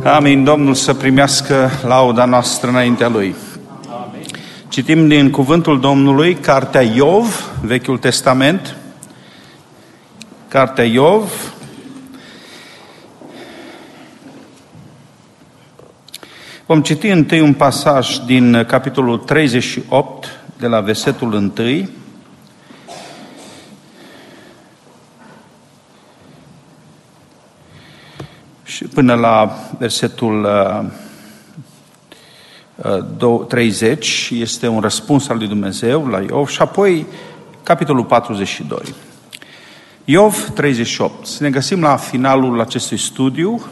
Amin. Domnul să primească lauda noastră înaintea Lui. Amin. Citim din cuvântul Domnului, Cartea Iov, Vechiul Testament. Cartea Iov. Vom citi întâi un pasaj din capitolul 38, de la versetul 1. Și până la versetul 30 este un răspuns al lui Dumnezeu la Iov și apoi capitolul 42. Iov 38. Să ne găsim la finalul acestui studiu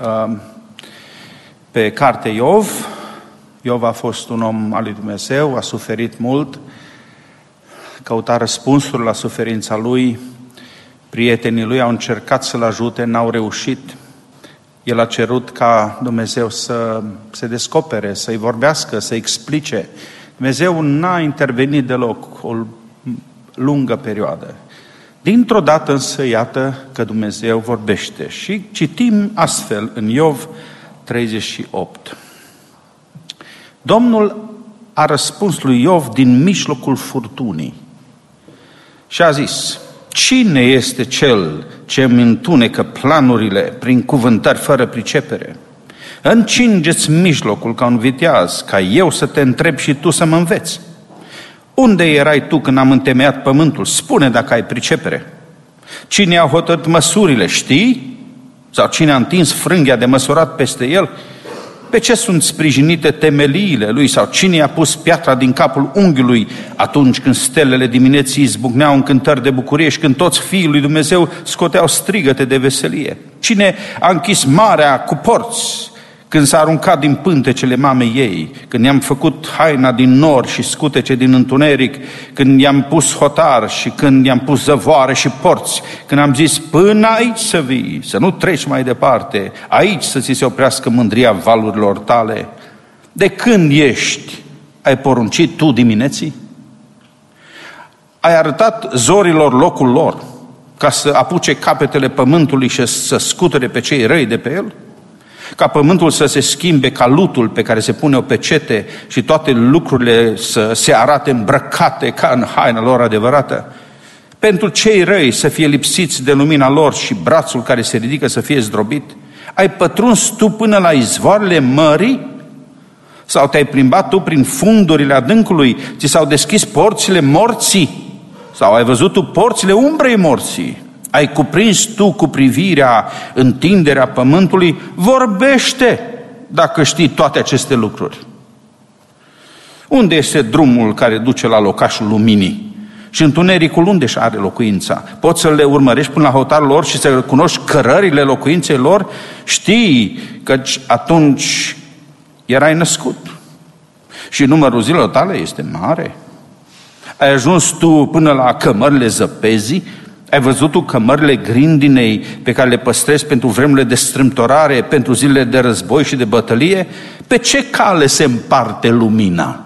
pe cartea Iov. Iov a fost un om al lui Dumnezeu, a suferit mult, căuta răspunsuri la suferința lui, prietenii lui au încercat să-l ajute, n-au reușit. El a cerut ca Dumnezeu să se descopere, să-i vorbească, să-i explice. Dumnezeu n-a intervenit deloc o lungă perioadă. Dintr-o dată însă, iată că Dumnezeu vorbește. Și citim astfel în Iov 38. Domnul a răspuns lui Iov din mijlocul furtunii și a zis: cine este cel ce îmi întunecă planurile prin cuvântări fără pricepere? Încingeți mijlocul ca un viteaz, ca eu să te întreb și tu să mă înveți. Unde erai tu când am întemeiat pământul? Spune dacă ai pricepere. Cine a hotărât măsurile, știi? Sau cine a întins frânghia de măsurat peste el? Pe ce sunt sprijinite temeliile lui? Sau cine a pus piatra din capul unghiului atunci când stelele dimineții izbucneau în cântări de bucurie și când toți fiii lui Dumnezeu scoteau strigăte de veselie? Cine a închis marea cu porți când s-a aruncat din pântecele mamei ei? Când i-am făcut haina din nor și scutece din întuneric? Când i-am pus hotar și când i-am pus zăvoare și porți? Când am zis: până aici să vii, să nu treci mai departe, aici să ți se oprească mândria valurilor tale? De când ești, ai poruncit tu dimineții? Ai arătat zorilor locul lor, ca să apuce capetele pământului și să scuture pe cei răi de pe el? Ca pământul să se schimbe ca lutul pe care se pune o pecete și toate lucrurile să se arate îmbrăcate ca în haina lor adevărată? Pentru cei răi să fie lipsiți de lumina lor și brațul care se ridică să fie zdrobit? Ai pătruns tu până la izvoarele mării? Sau te-ai plimbat tu prin fundurile adâncului? Ți s-au deschis porțile morții? Sau ai văzut tu porțile umbrei morții? Ai cuprins tu cu privirea întinderea pământului? Vorbește dacă știi toate aceste lucruri. Unde este drumul care duce la locașul luminii? Și întunericul unde și are locuința? Poți să le urmărești până la hotarul lor și să cunoști cărările locuinței lor? Știi că atunci erai născut și numărul zilelor tale este mare. Ai ajuns tu până la cămările zăpezii? Ai văzut tu cămările grindinei pe care le păstrezi pentru vremurile de strâmtorare, pentru zilele de război și de bătălie? Pe ce cale se împarte lumina?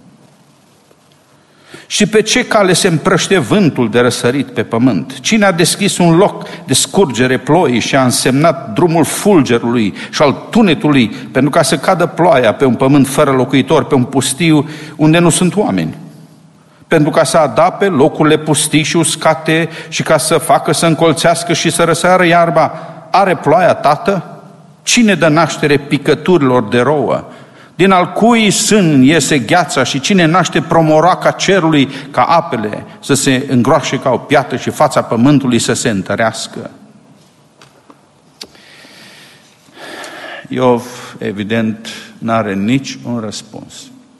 Și pe ce cale se împrăște vântul de răsărit pe pământ? Cine a deschis un loc de scurgere ploii și a însemnat drumul fulgerului și al tunetului pentru ca să cadă ploaia pe un pământ fără locuitor, pe un pustiu unde nu sunt oameni? Pentru ca să adape locurile pustii și uscate și ca să facă să încolțească și să răsară iarba? Are ploaia, Tată? Cine dă naștere picăturilor de rouă? Din al cui sân iese gheața și cine naște promoraca cerului ca apele să se îngroașe ca o piatră și fața pământului să se întărească? Iov, evident, n-are nici un răspuns.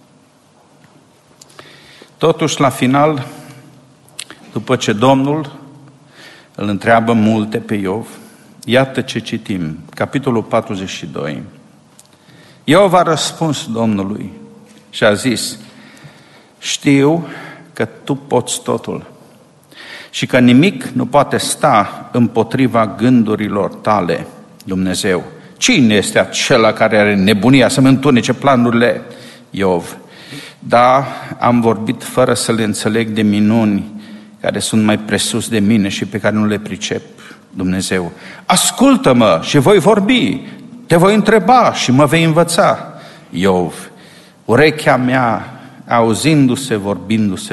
Totuși, la final, după ce Domnul îl întreabă multe pe Iov, iată ce citim, capitolul 42. Iov a răspuns Domnului și a zis: știu că tu poți totul și că nimic nu poate sta împotriva gândurilor tale, Dumnezeu. Cine este acela care are nebunia să-mi întunece planurile? Iov: da, am vorbit fără să le înțeleg de minuni care sunt mai presus de mine și pe care nu le pricep, Dumnezeu. Ascultă-mă și voi vorbi. te voi întreba și mă vei învăța. Iov, urechea mea, auzise vorbindu-se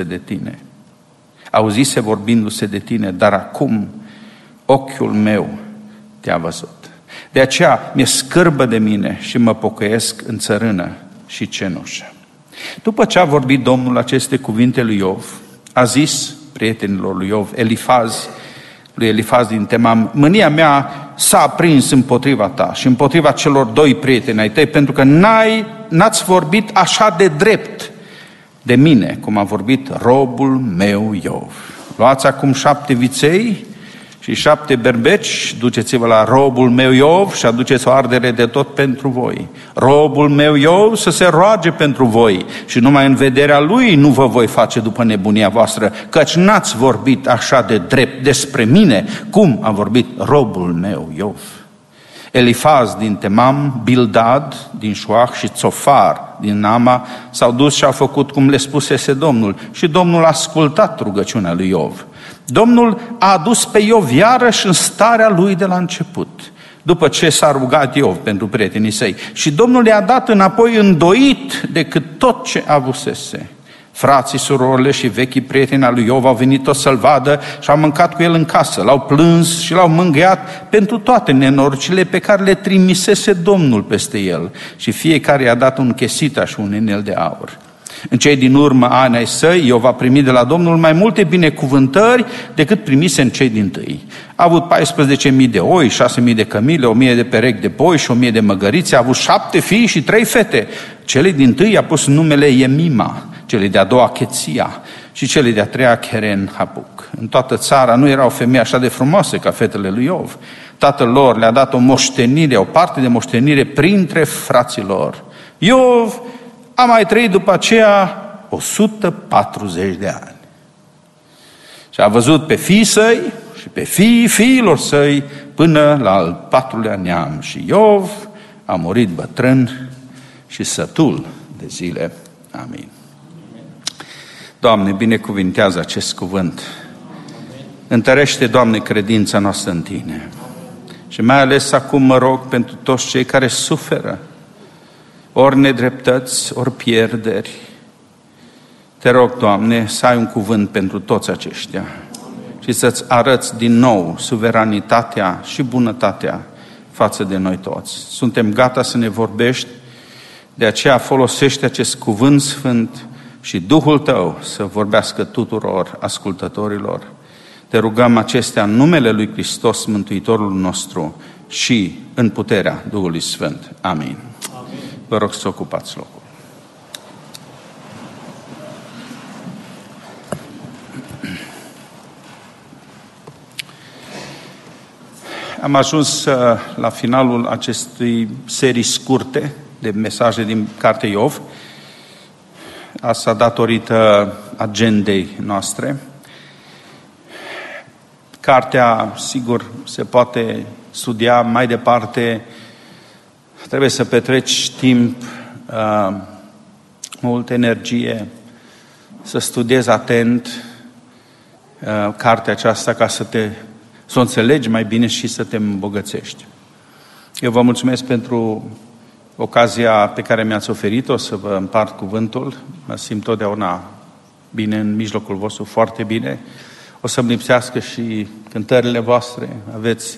de tine, dar acum ochiul meu te-a văzut. De aceea mi-e scârbă de mine și mă pocăiesc în țărână și cenușă. După ce a vorbit Domnul aceste cuvinte lui Iov, a zis prietenilor lui Iov, lui Elifaz din Temam, mânia mea s-a aprins împotriva ta și împotriva celor doi prieteni ai tăi, pentru că n-ați vorbit așa de drept de mine, cum a vorbit robul meu Iov. Luați acum 7 viței și 7 berbeci, duceți-vă la robul meu Iov și aduceți o ardere de tot pentru voi. Robul meu Iov să se roage pentru voi și numai în vederea lui nu vă voi face după nebunia voastră, căci n-ați vorbit așa de drept despre mine, cum a vorbit robul meu Iov. Elifaz din Temam, Bildad din Șuah și Țofar din Nama s-au dus și au făcut cum le spusese Domnul și Domnul a ascultat rugăciunea lui Iov. Domnul a adus pe Iov iarăși în starea lui de la început, după ce s-a rugat Iov pentru prietenii săi. Și Domnul i-a dat înapoi îndoit decât tot ce avusese. Frații, surorile și vechii prieteni al lui Iov au venit tot să-l vadă și au mâncat cu el în casă, l-au plâns și l-au mângâiat pentru toate nenorocile pe care le trimisese Domnul peste el și fiecare i-a dat un chesita și un inel de aur. În cei din urmă ani ai săi, Iov a primit de la Domnul mai multe binecuvântări decât primise în cei dintâi. A avut 14.000 de oi, 6.000 de cămile, 1.000 de perechi de boi și 1.000 de măgărițe, a avut 7 fii și 3 fete. Celei dintâi i-a pus numele Emima, celei de-a doua Cheția și celei de-a treia Cheren Hapuc. În toată țara nu era o femeie așa de frumoasă ca fetele lui Iov. Tatăl lor le-a dat o moștenire, o parte de moștenire printre frații lor. Iov a mai trăit după aceea 140 de ani. Și a văzut pe fiii săi și pe fiii fiilor săi până la al 4-lea neam. Și Iov a murit bătrân și sătul de zile. Amin. Doamne, binecuvintează acest cuvânt. Întărește, Doamne, credința noastră în Tine. Și mai ales acum mă rog pentru toți cei care suferă ori nedreptăți, ori pierderi. Te rog, Doamne, să ai un cuvânt pentru toți aceștia și să-ți arăți din nou suveranitatea și bunătatea față de noi toți. Suntem gata să ne vorbești, de aceea folosește acest cuvânt sfânt și Duhul Tău să vorbească tuturor ascultătorilor. Te rugăm acestea în numele Lui Hristos, Mântuitorul nostru, și în puterea Duhului Sfânt. Amin. Vă rog să ocupați locul. Am ajuns la finalul acestei serii scurte de mesaje din Cartea Iov. Asta datorită agendei noastre. Cartea, sigur, se poate studia mai departe. Trebuie să petreci timp, multă energie, să studiezi atent cartea aceasta ca să o înțelegi mai bine și să te îmbogățești. Eu vă mulțumesc pentru ocazia pe care mi-ați oferit-o să vă împart cuvântul. Mă simt totdeauna bine în mijlocul vostru, foarte bine. O să-mi lipsească și cântările voastre. Aveți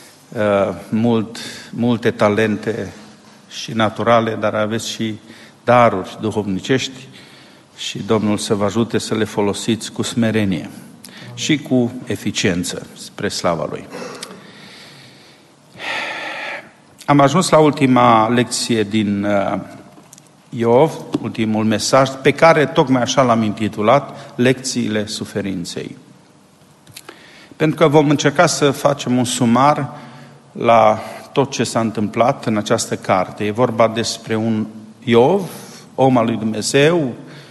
multe talente și naturale, dar aveți și daruri duhovnicești și Domnul să vă ajute să le folosiți cu smerenie și cu eficiență spre slava Lui. Am ajuns la ultima lecție din Iov, ultimul mesaj, pe care tocmai așa l-am intitulat Lecțiile suferinței. Pentru că vom încerca să facem un sumar la tot ce s-a întâmplat în această carte. E vorba despre un Iov, om al lui Dumnezeu,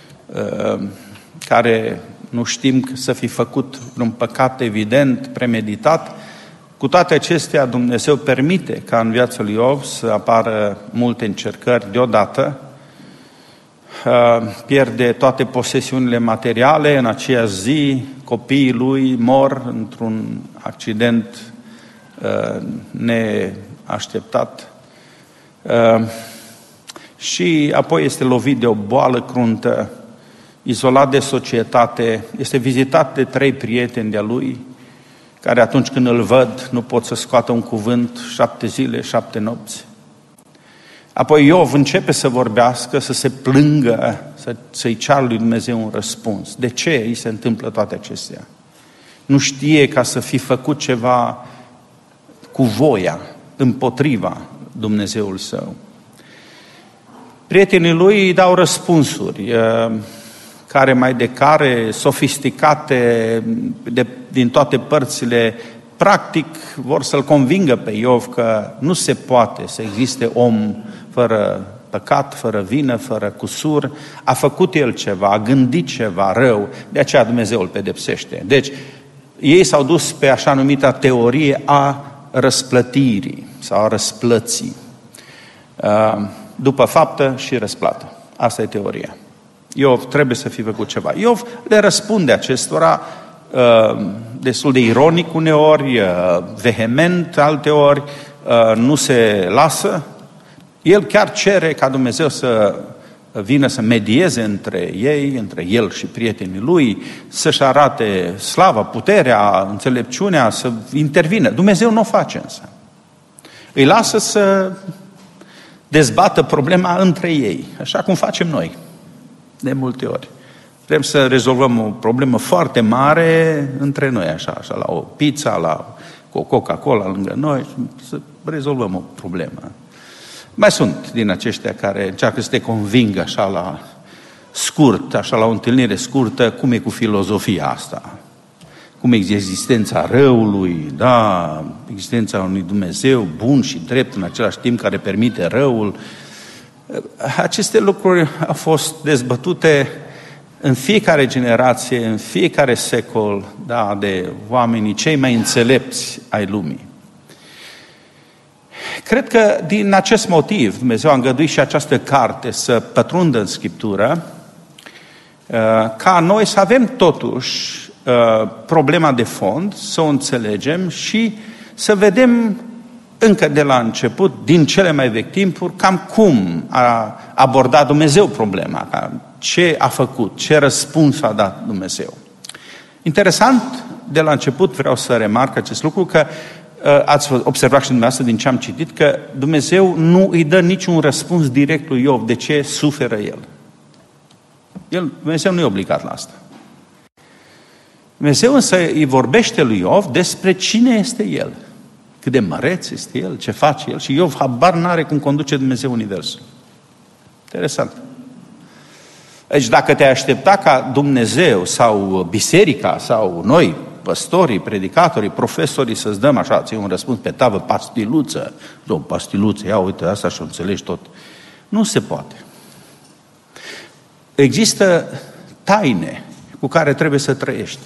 care nu știm să fi făcut un păcat evident, premeditat. Cu toate acestea, Dumnezeu permite ca în viața lui Iov să apară multe încercări deodată. Pierde toate posesiunile materiale în aceea zi, copiii lui mor într-un accident neașteptat Și apoi este lovit de o boală cruntă, izolat de societate, este vizitat de 3 prieteni de-a lui, care atunci când îl văd nu pot să scoată un cuvânt 7 zile, 7 nopți. Apoi Iov începe să vorbească, să se plângă, să-i ceară lui Dumnezeu un răspuns. De ce îi se întâmplă toate acestea? Nu știe ca să fi făcut ceva cu voia, împotriva Dumnezeul său. Prietenii lui îi dau răspunsuri, care mai de care, sofisticate din toate părțile, practic vor să-l convingă pe Iov că nu se poate să existe om fără păcat, fără vină, fără cusur. A făcut el ceva, a gândit ceva rău, de aceea Dumnezeu îl pedepsește. Deci, ei s-au dus pe așa numita teorie a răsplătirii sau a răsplății. După faptă și răsplată. Asta e teoria. Iov trebuie să fi făcut ceva. Iov le răspunde acestora destul de ironic uneori, vehement alteori, nu se lasă. El chiar cere ca Dumnezeu să vină să medieze între ei, între el și prietenii lui, să-și arate slava, puterea, înțelepciunea, să intervină. Dumnezeu nu o face însă. Îi lasă să dezbată problema între ei, așa cum facem noi, de multe ori. Vrem să rezolvăm o problemă foarte mare între noi, așa la o pizza, cu o Coca-Cola lângă noi, să rezolvăm o problemă. Mai sunt din aceștia care încearcă să te convingă așa la scurt, așa la o întâlnire scurtă, cum e cu filozofia asta. Cum e existența răului, da, existența unui Dumnezeu bun și drept în același timp care permite răul. Aceste lucruri au fost dezbătute în fiecare generație, în fiecare secol, da, de oamenii cei mai înțelepți ai lumii. Cred că din acest motiv Dumnezeu a îngăduit și această carte să pătrundă în Scriptură, ca noi să avem totuși problema de fond, să o înțelegem și să vedem încă de la început, din cele mai vechi timpuri, cam cum a abordat Dumnezeu problema, ce a făcut, ce răspuns a dat Dumnezeu. Interesant, de la început vreau să remarc acest lucru, că ați observat și dumneavoastră din ce am citit, că Dumnezeu nu îi dă niciun răspuns direct lui Iov de ce suferă el. Dumnezeu nu e obligat la asta. Dumnezeu însă îi vorbește lui Iov despre cine este el, cât de măreț este el, ce face el, și Iov habar n-are cum conduce Dumnezeu universul. Interesant. Deci dacă te-ai aștepta ca Dumnezeu sau biserica sau noi, păstorii, predicatorii, profesorii, să-ți dăm așa, ție un răspuns pe tavă, pastiluță, pastiluță, ia uite asta și o înțelegi tot. Nu se poate. Există taine cu care trebuie să trăiești.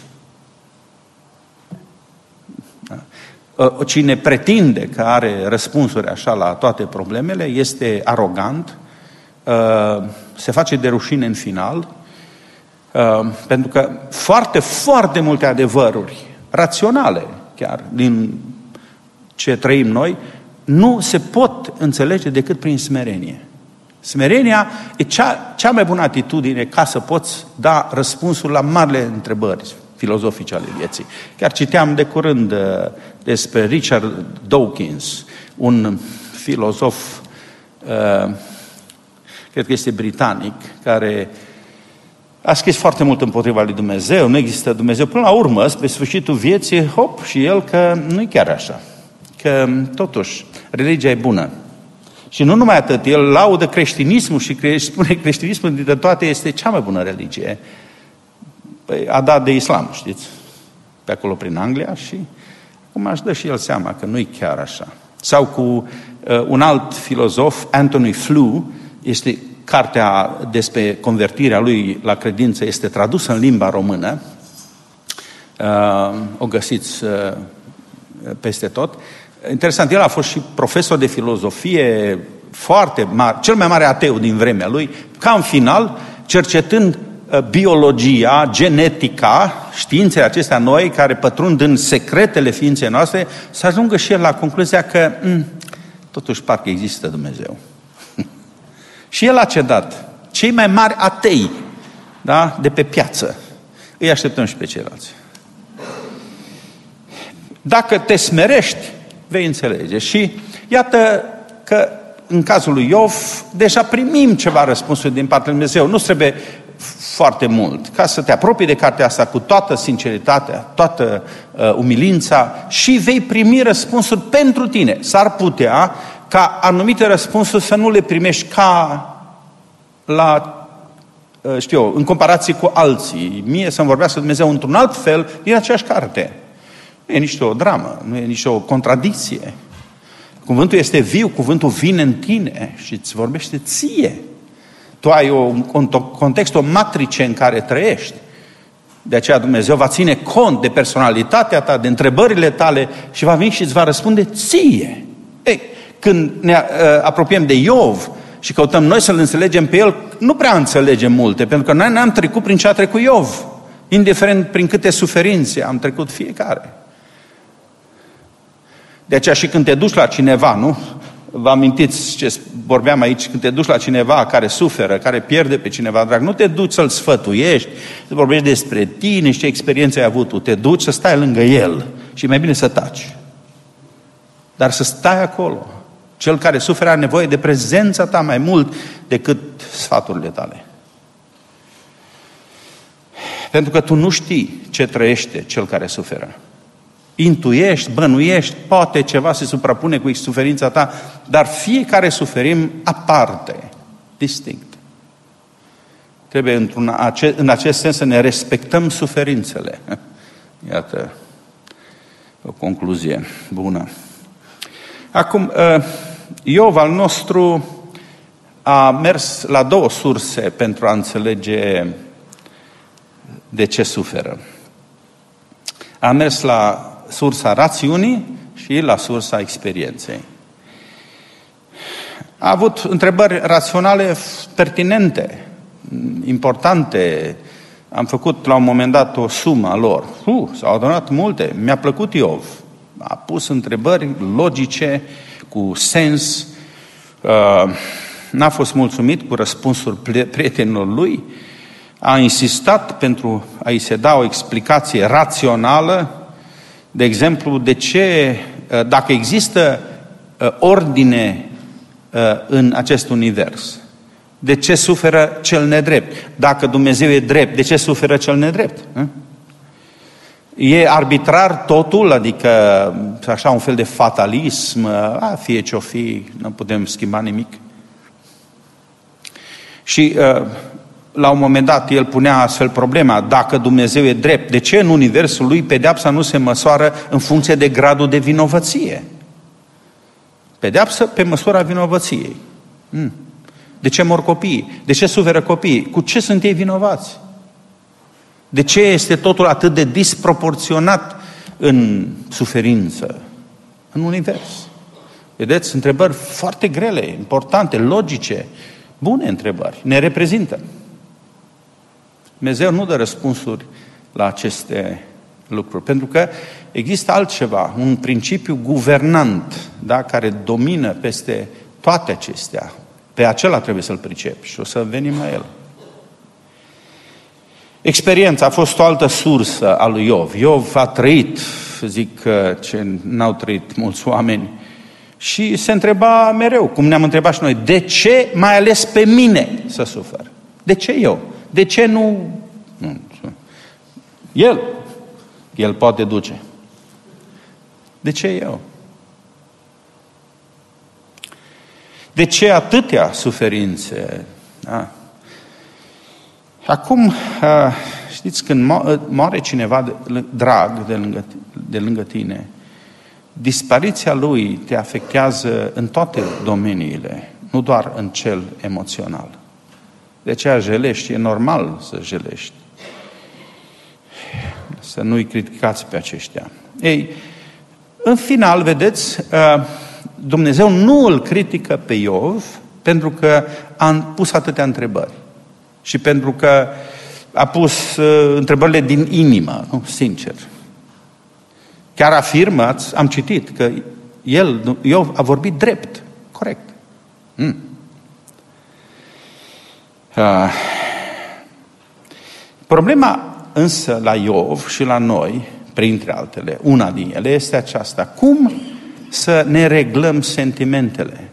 Cine pretinde că are răspunsuri așa la toate problemele este arogant, se face de rușine în final, pentru că foarte, foarte multe adevăruri raționale, chiar din ce trăim noi, nu se pot înțelege decât prin smerenie. Smerenia e cea mai bună atitudine ca să poți da răspunsul la marile întrebări filozofice ale vieții. Chiar citeam de curând despre Richard Dawkins, un filozof, cred că este britanic, care a scris foarte mult împotriva lui Dumnezeu, nu există Dumnezeu. Până la urmă, spre sfârșitul vieții, hop, și el că nu-i chiar așa. Că, totuși, religia e bună. Și nu numai atât, el laudă creștinismul și spune că creștinismul dintre toate este cea mai bună religie. Păi a dat de islam, știți? Pe acolo prin Anglia și acum își dă și el seama că nu-i chiar așa. Sau cu un alt filozof, Anthony Flew, este cartea despre convertirea lui la credință, este tradusă în limba română. O găsiți peste tot. Interesant, el a fost și profesor de filozofie foarte mare, cel mai mare ateu din vremea lui, ca în final, cercetând biologia, genetica, științele acestea noi, care pătrund în secretele ființei noastre, să ajungă și el la concluzia că totuși parcă există Dumnezeu. Și El a cedat. Cei mai mari atei, da, de pe piață, îi așteptăm și pe ceilalți. Dacă te smerești, vei înțelege. Și iată că în cazul lui Iov, deja primim ceva răspunsuri din partea lui Dumnezeu. Nu trebuie foarte mult ca să te apropii de cartea asta cu toată sinceritatea, toată umilința și vei primi răspunsuri pentru tine. S-ar putea ca anumite răspunsuri să nu le primești ca la, în comparație cu alții. Mie să-mi vorbească Dumnezeu într-un alt fel din aceeași carte. Nu e nici o dramă, nu e nici o contradicție. Cuvântul este viu, cuvântul vine în tine și îți vorbește ție. Tu ai un context, o matrice în care trăiești. De aceea Dumnezeu va ține cont de personalitatea ta, de întrebările tale și va veni și îți va răspunde ție. Ei, când ne apropiem de Iov și căutăm noi să-l înțelegem pe el, nu prea înțelegem multe, pentru că noi n-am trecut prin ce a trecut Iov. Indiferent prin câte suferințe am trecut fiecare. De aceea și când te duci la cineva, nu? Vă amintiți ce vorbeam aici, când te duci la cineva care suferă, care pierde pe cineva drag, nu te duci să-l sfătuiești, să vorbești despre tine și ce experiență ai avut tu, te duci să stai lângă el și mai bine să taci. Dar să stai acolo. Cel care suferă are nevoie de prezența ta mai mult decât sfaturile tale. Pentru că tu nu știi ce trăiește cel care suferă. Intuiești, bănuiești, poate ceva se suprapune cu suferința ta, dar fiecare suferim aparte, distinct. Trebuie în acest sens să ne respectăm suferințele. Iată o concluzie bună. Acum, Iov al nostru a mers la două surse pentru a înțelege de ce suferă. A mers la sursa rațiunii și la sursa experienței. A avut întrebări raționale pertinente, importante. Am făcut la un moment dat o sumă a lor. S-au adunat multe. Mi-a plăcut Iov. A pus întrebări logice, cu sens. N-a fost mulțumit cu răspunsuri prietenilor lui. A insistat pentru a-i se da o explicație rațională. De exemplu, de ce, dacă există ordine în acest univers, de ce suferă cel nedrept? Dacă Dumnezeu e drept, de ce suferă cel nedrept? E arbitrar totul, adică așa un fel de fatalism, fie ce-o fi, nu putem schimba nimic. Și la un moment dat el punea astfel problema, dacă Dumnezeu e drept, de ce în universul lui pedeapsa nu se măsoară în funcție de gradul de vinovăție? Pedeapsă pe măsura vinovăției. De ce mor copiii? De ce suferă copiii? Cu ce sunt ei vinovați? De ce este totul atât de disproporționat în suferință, în univers? Vedeți, întrebări foarte grele, importante, logice, bune întrebări, ne reprezintă. Dumnezeu nu dă răspunsuri la aceste lucruri, pentru că există altceva, un principiu guvernant, da, care domină peste toate acestea. Pe acela trebuie să-l pricepi și o să venim la el. Experiența a fost o altă sursă a lui Iov. Iov a trăit, zic ce n-au trăit mulți oameni, și se întreba mereu, cum ne-am întrebat și noi, de ce mai ales pe mine să sufăr? De ce eu? De ce nu? El poate duce. De ce eu? De ce atâtea suferințe? Da. Acum, știți, când moare cineva drag de lângă tine, dispariția lui te afectează în toate domeniile, nu doar în cel emoțional. De aceea jelești, e normal să jelești. Să nu-i criticați pe aceștia. Ei, în final, vedeți, Dumnezeu nu îl critică pe Iov pentru că a pus atâtea întrebări. Și pentru că a pus întrebările din inimă, nu? Sincer. Chiar afirmă, am citit, că Iov a vorbit drept. corect. Problema însă la Iov și la noi, printre altele, una din ele este aceasta: cum să ne reglăm sentimentele?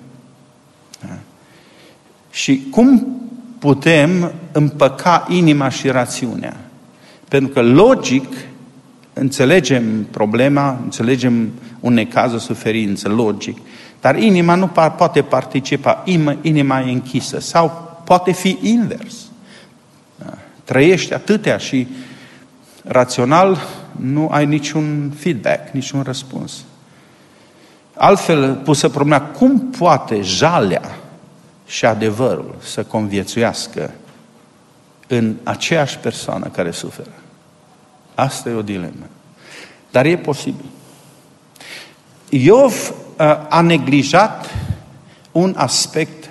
Și cum putem împăca inima și rațiunea? Pentru că logic înțelegem problema, înțelegem un necaz, o suferință, logic, dar inima nu poate participa, inima e închisă. Sau poate fi invers. Trăiești atâtea și rațional nu ai niciun feedback, niciun răspuns. Altfel pusă problema: cum poate jalea și adevărul să conviețuiască în aceeași persoană care suferă? Asta e o dilemă. Dar e posibil. Iov a neglijat un aspect,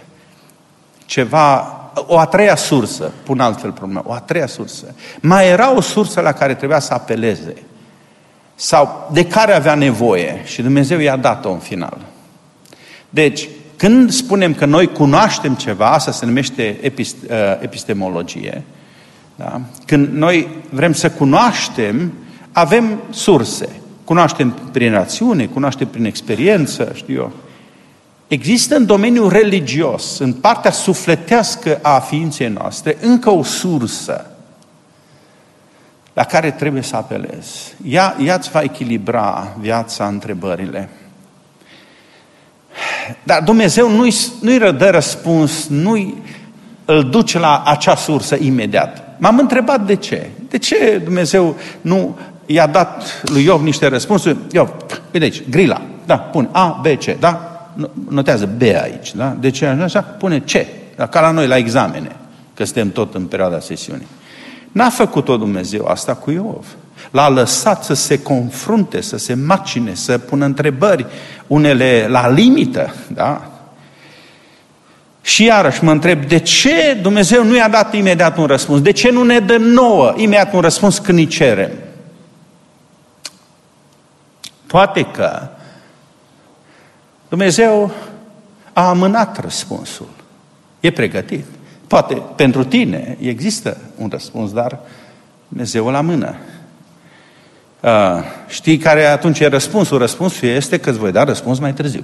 o a treia sursă, pun altfel problema, o a treia sursă. Mai era o sursă la care trebuia să apeleze sau de care avea nevoie și Dumnezeu i-a dat-o în final. Deci, când spunem că noi cunoaștem ceva, asta se numește epistemologie, da? Când noi vrem să cunoaștem, avem surse. Cunoaștem prin rațiune, cunoaștem prin experiență, știu eu. Există în domeniul religios, în partea sufletească a ființei noastre, încă o sursă la care trebuie să apelezi. Ea îți va echilibra viața, întrebările. Dar Dumnezeu nu-i dă răspuns, nu îl duce la acea sursă imediat. M-am întrebat de ce. De ce Dumnezeu nu i-a dat lui Iov niște răspunsuri? Iov, uite aici, grila, da, pune A, B, C, da? Notează B aici, da? De ce așa? Pune C, da? Ca la noi la examene, că suntem tot în perioada sesiunii. N-a făcut-o Dumnezeu asta cu Iov. L-a lăsat să se confrunte, să se macine, să pună întrebări, unele la limită, da? Și iarăși mă întreb, de ce Dumnezeu nu i-a dat imediat un răspuns? De ce nu ne dă nouă imediat un răspuns când îi cerem? Poate că Dumnezeu a amânat răspunsul. E pregătit. Poate pentru tine există un răspuns, dar Dumnezeu îl amână. Știi care atunci e răspunsul? Răspunsul este că îți voi da răspuns mai târziu.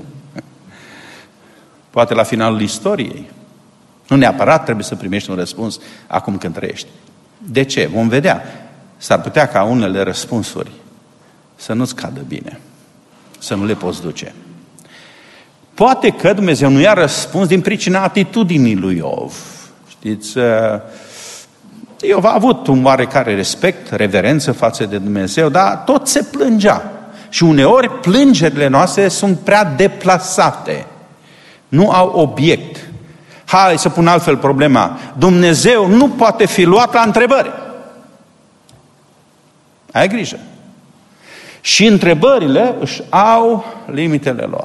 Poate la finalul istoriei. Nu neapărat trebuie să primești un răspuns acum când trăiești. De ce? Vom vedea. S-ar putea ca unele răspunsuri să nu-ți cadă bine. Să nu le poți duce. Poate că Dumnezeu nu i-a răspuns din pricina atitudinii lui Iov. Știți, Iov a avut un oarecare respect, reverență față de Dumnezeu, dar tot se plângea. Și uneori plângerile noastre sunt prea deplasate. Nu au obiect. Hai să pun altfel problema. Dumnezeu nu poate fi luat la întrebări. Ai grijă. Și întrebările își au limitele lor.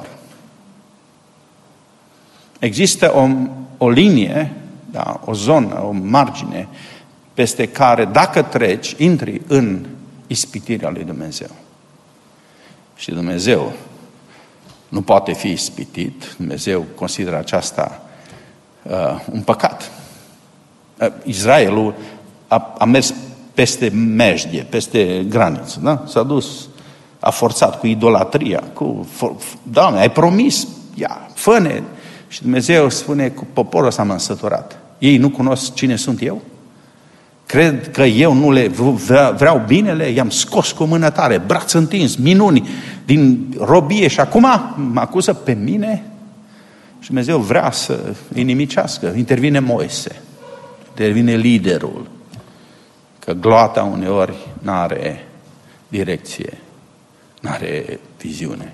Există o linie, da, o zonă, o margine, peste care, dacă treci, intri în ispitirea lui Dumnezeu. Și Dumnezeu nu poate fi ispitit. Dumnezeu consideră aceasta un păcat. Israelul a mers peste mejdie, peste graniță, da? S-a dus, a forțat cu idolatria, Doamne, ai promis, ia, fă-ne. Și Dumnezeu spune, cu poporul ăsta m-am săturat. Ei nu cunosc cine sunt eu? Cred că eu nu le vreau binele? I-am scos cu mână tare, braț întins, minuni din robie și acum mă acuză pe mine? Și Dumnezeu vrea să îi nimicească. Intervine Moise, intervine liderul, că gloata uneori n-are direcție, n-are viziune.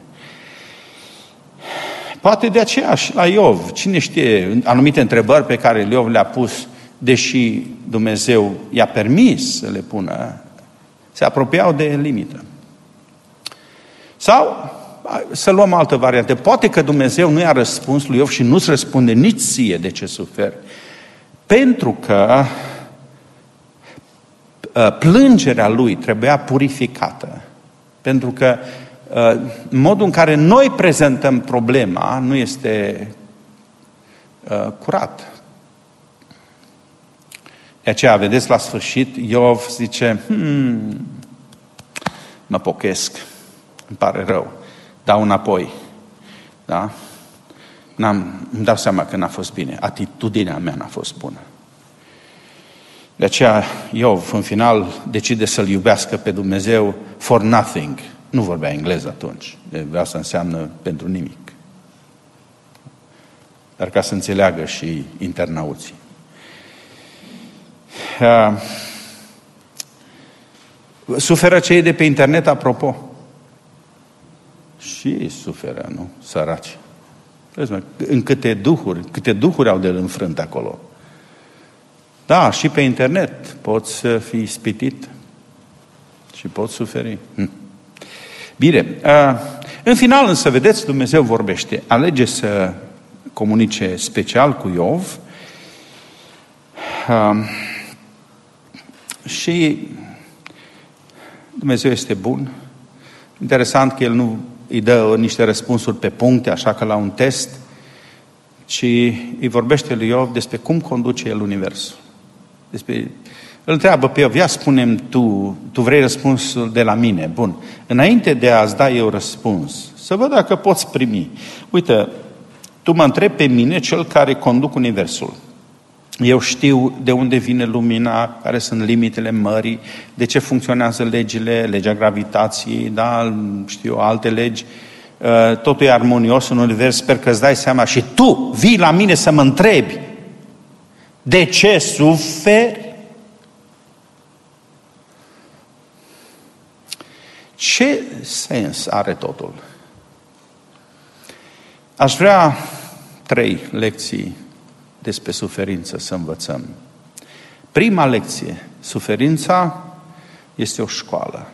Poate de aceea și la Iov, cine știe, anumite întrebări pe care Iov le-a pus, deși Dumnezeu i-a permis să le pună, se apropiau de limită. Sau, să luăm altă variantă, poate că Dumnezeu nu i-a răspuns lui Iov și nu-ți răspunde nici ție de ce suferi, pentru că plângerea lui trebuia purificată. Pentru că modul în care noi prezentăm problema nu este curat. De aceea, vedeți, la sfârșit, Iov zice, mă pocăiesc, îmi pare rău, dau înapoi. Da? Îmi dau seama că n-a fost bine, atitudinea mea n-a fost bună. De aceea, Iov, în final, decide să-L iubească pe Dumnezeu for nothing. Nu vorbea engleză atunci, asta înseamnă pentru nimic. Dar ca să înțeleagă și internauții. Suferă cei de pe internet, apropo. Și ei suferă, nu? Săraci. În câte duhuri au de înfrânt acolo. Da, și pe internet poți fi ispitit și poți suferi. Bine, în final însă, vedeți, Dumnezeu vorbește. Alege să comunice special cu Iov și Dumnezeu este bun. Interesant că El nu îi dă niște răspunsuri pe puncte, așa că la un test, ci îi vorbește lui Iov despre cum conduce El universul. Îl întreabă pe Iov, ia spune-mi tu vrei răspunsul de la mine. Bun, înainte de a-ți da eu răspuns, să văd dacă poți primi. Uite, tu mă întrebi pe mine, cel care conduc universul. Eu știu de unde vine lumina, care sunt limitele mării, de ce funcționează legea gravitației, da, știu, alte legi. Totul e armonios în univers, sper că îți dai seama și tu vii la mine să mă întrebi de ce suferi? Ce sens are totul? Aș vrea 3 lecții despre suferință să învățăm. Prima lecție, suferința este o școală.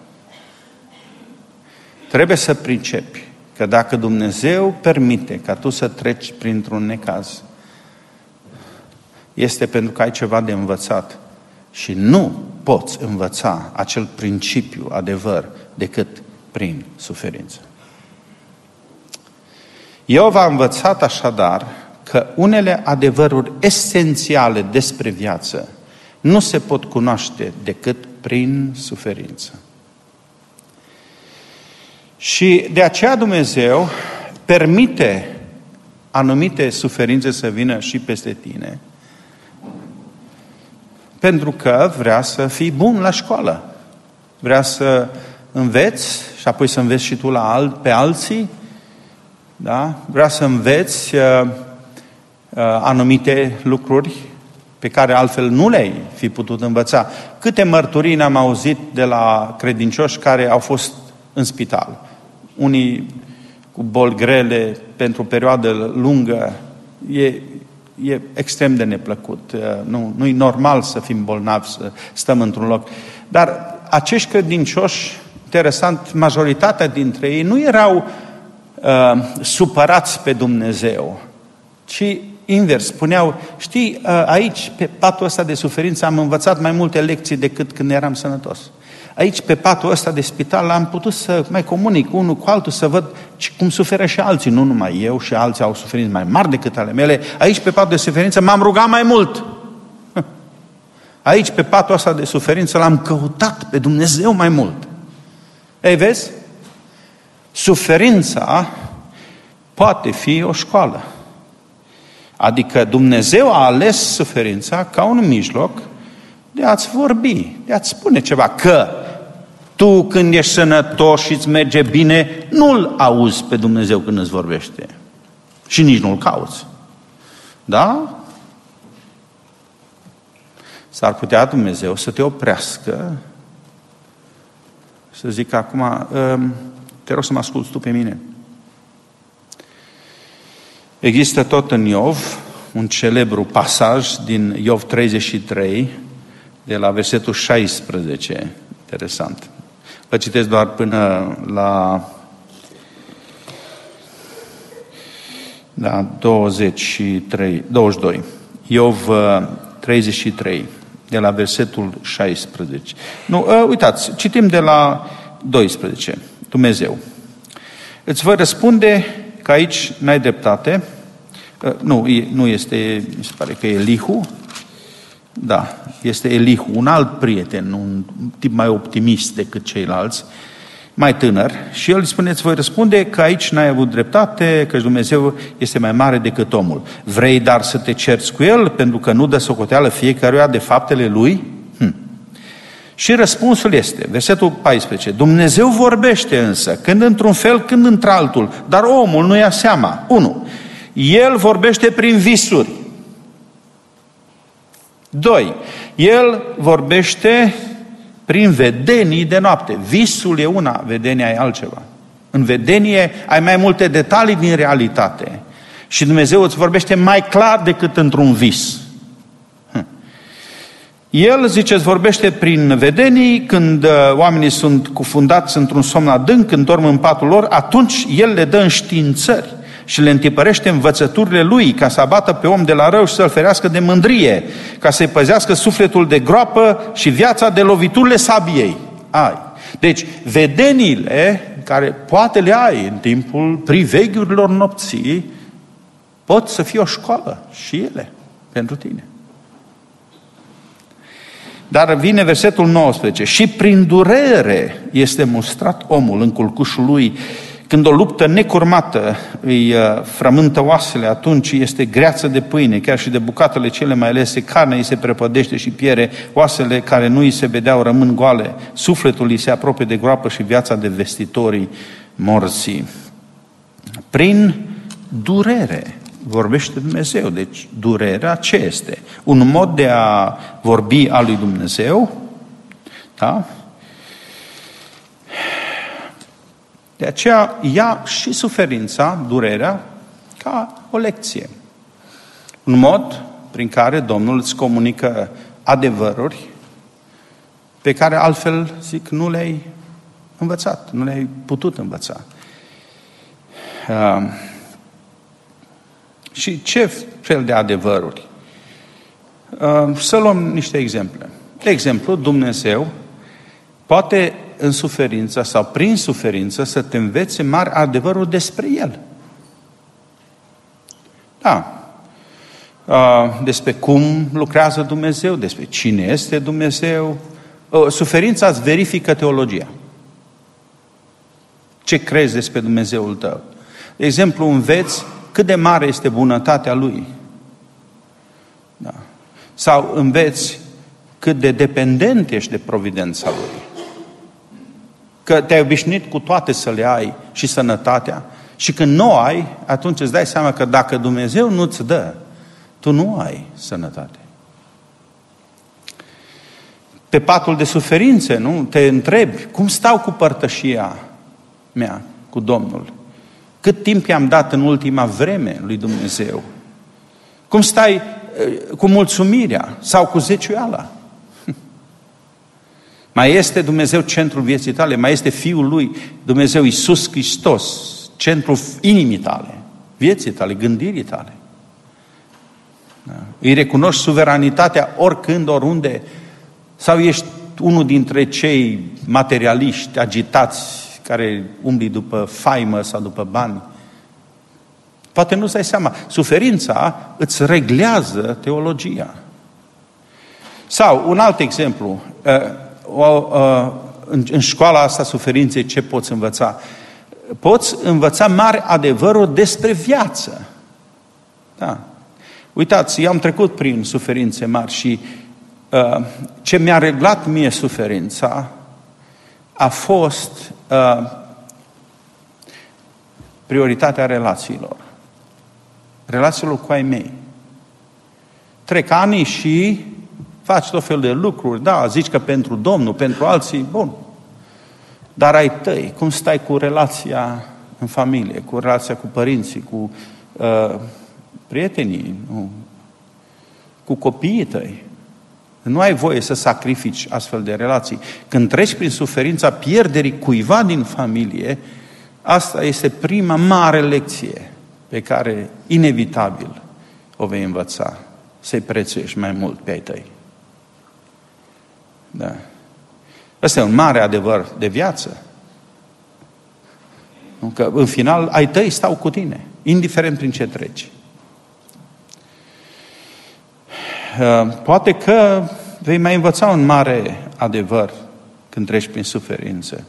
Trebuie să pricepi că dacă Dumnezeu permite ca tu să treci printr-un necaz, este pentru că ai ceva de învățat și nu poți învăța acel principiu, adevăr, decât prin suferință. Iov a învățat așadar că unele adevăruri esențiale despre viață nu se pot cunoaște decât prin suferință. Și de aceea Dumnezeu permite anumite suferințe să vină și peste tine, pentru că vrea să fii bun la școală. Vrea să înveți și apoi să înveți și tu pe alții. Da? Vrea să înveți anumite lucruri pe care altfel nu le-ai fi putut învăța. Câte mărturii ne-am auzit de la credincioși care au fost în spital. Unii cu boli grele pentru o perioadă lungă. E extrem de neplăcut. Nu e normal să fim bolnavi, să stăm într-un loc. Dar acești credincioși, interesant, majoritatea dintre ei nu erau supărați pe Dumnezeu, ci invers, spuneau, știi, aici, pe patul ăsta de suferință, am învățat mai multe lecții decât când eram sănătos. Aici, pe patul ăsta de spital, am putut să mai comunic unul cu altul, să văd cum suferă și alții, nu numai eu, și alții au suferințe mai mari decât ale mele. Aici, pe patul de suferință, m-am rugat mai mult. Aici, pe patul ăsta de suferință, l-am căutat pe Dumnezeu mai mult. Ei, vezi? Suferința poate fi o școală. Adică Dumnezeu a ales suferința ca un mijloc de a-ți vorbi, de a-ți spune ceva. Că tu, când ești sănătos și îți merge bine, nu-L auzi pe Dumnezeu când îți vorbește. Și nici nu-L cauți. Da? S-ar putea Dumnezeu să te oprească, să zică acum, te rog să mă asculți tu pe mine. Există tot în Iov un celebru pasaj din Iov 33, de la versetul 16. Interesant. Vă citesc doar până la 22. Iov 33, de la versetul 16. Nu, uitați, citim de la 12. Dumnezeu: îți voi răspunde că aici n-ai dreptate, Nu este, mi se pare că e Elihu. Da, este Elihu, un alt prieten, un tip mai optimist decât ceilalți, mai tânăr. Și el îi spune, îți voi răspunde că aici n-ai avut dreptate, că Dumnezeu este mai mare decât omul. Vrei dar să te cerți cu el, pentru că nu dă socoteală fiecăruia de faptele lui? Și răspunsul este, versetul 14, Dumnezeu vorbește însă, când într-un fel, când într-altul, dar omul nu ia seama. 1. El vorbește prin visuri. 2. El vorbește prin vedenii de noapte. Visul e una, vedenia e altceva. În vedenie ai mai multe detalii din realitate. Și Dumnezeu îți vorbește mai clar decât într-un vis. El, ziceți, vorbește prin vedenii, când oamenii sunt cufundați într-un somn adânc, când dorm în patul lor, atunci El le dă înștiințări și le întipărește învățăturile Lui, ca să abată pe om de la rău și să-l ferească de mândrie, ca să-i păzească sufletul de groapă și viața de loviturile sabiei. Deci, vedeniile, care poate le ai în timpul priveghiurilor nopții, pot să fie o școală și ele pentru tine. Dar vine versetul 19. Și prin durere este mustrat omul în culcușul lui. Când o luptă necurmată îi frământă oasele, atunci este greață de pâine, chiar și de bucatele cele mai alese, carnea îi se prăpădește și piere, oasele care nu îi se vedeau rămân goale, sufletul îi se apropie de groapă și viața de vestitorii morții. Prin durere vorbește Dumnezeu. Deci durerea ce este? Un mod de a vorbi al lui Dumnezeu, da? De aceea ia și suferința, durerea, ca o lecție. Un mod prin care Domnul îți comunică adevăruri pe care altfel, zic, nu le-ai învățat, nu le-ai putut învăța. Și ce fel de adevăruri? Să luăm niște exemple. De exemplu, Dumnezeu poate în suferință sau prin suferință să te învețe mari adevăruri despre El. Da. Despre cum lucrează Dumnezeu, despre cine este Dumnezeu. Suferința îți verifică teologia. Ce crezi despre Dumnezeul tău? De exemplu, înveți cât de mare este bunătatea Lui. Da. Sau înveți cât de dependent ești de providența Lui. Că te-ai obișnuit cu toate să le ai și sănătatea și când nu ai, atunci îți dai seama că dacă Dumnezeu nu-ți dă, tu nu ai sănătate. Pe patul de suferințe, nu? Te întrebi, cum stau cu părtășia mea, cu Domnul? Cât timp i-am dat în ultima vreme lui Dumnezeu? Cum stai cu mulțumirea sau cu zeciuiala? Mai este Dumnezeu centrul vieții tale? Mai este Fiul Lui, Dumnezeu Iisus Hristos, centrul inimii tale, vieții tale, gândirii tale? Da. Îi recunoști suveranitatea oricând, oriunde? Sau ești unul dintre cei materialiști, agitați, care umbli după faimă sau după bani? Poate nu-ți dai seama. Suferința îți reglează teologia. Sau, un alt exemplu, în școala asta suferinței ce poți învăța? Poți învăța mari adevăruri despre viață. Da. Uitați, eu am trecut prin suferințe mari și ce mi-a reglat mie suferința a fost prioritatea relațiilor. Relațiilor cu ai mei. Trec ani și faci tot felul de lucruri, da, zici că pentru Domnul, pentru alții, bun. Dar ai tăi, cum stai cu relația în familie, cu relația cu părinții, cu prietenii, cu copiii tăi? Nu ai voie să sacrifici astfel de relații. Când treci prin suferința pierderii cuiva din familie, asta este prima mare lecție pe care, inevitabil, o vei învăța. Să-i prețuiești mai mult pe ai tăi. Da. Ăsta e un mare adevăr de viață. Că în final, ai tăi stau cu tine, indiferent prin ce treci. Poate că vei mai învăța un mare adevăr când treci prin suferință.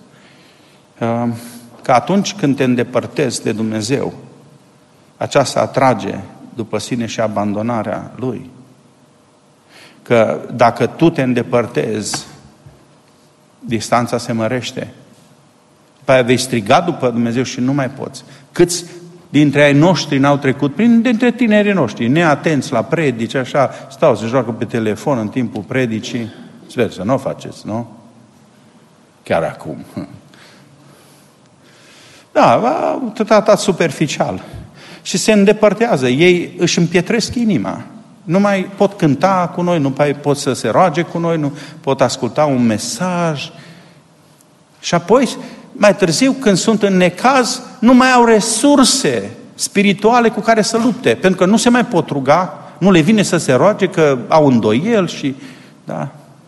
Că atunci când te îndepărtezi de Dumnezeu, aceasta atrage după sine și abandonarea Lui. Că dacă tu te îndepărtezi, distanța se mărește. După aia vei striga după Dumnezeu și nu mai poți. Câți dintre ai noștri n-au trecut dintre tinerii noștri, neatenți la predici, așa, stau, se joacă pe telefon în timpul predicii. Sper să nu o faceți, nu? Chiar acum. Da, tratat superficial. Și se îndepărtează. Ei își împietresc inima. Nu mai pot cânta cu noi, nu mai pot să se roage cu noi, nu pot asculta un mesaj. Și apoi, mai târziu, când sunt în necaz, nu mai au resurse spirituale cu care să lupte. Pentru că nu se mai pot ruga, nu le vine să se roage, că au îndoieli și... Da.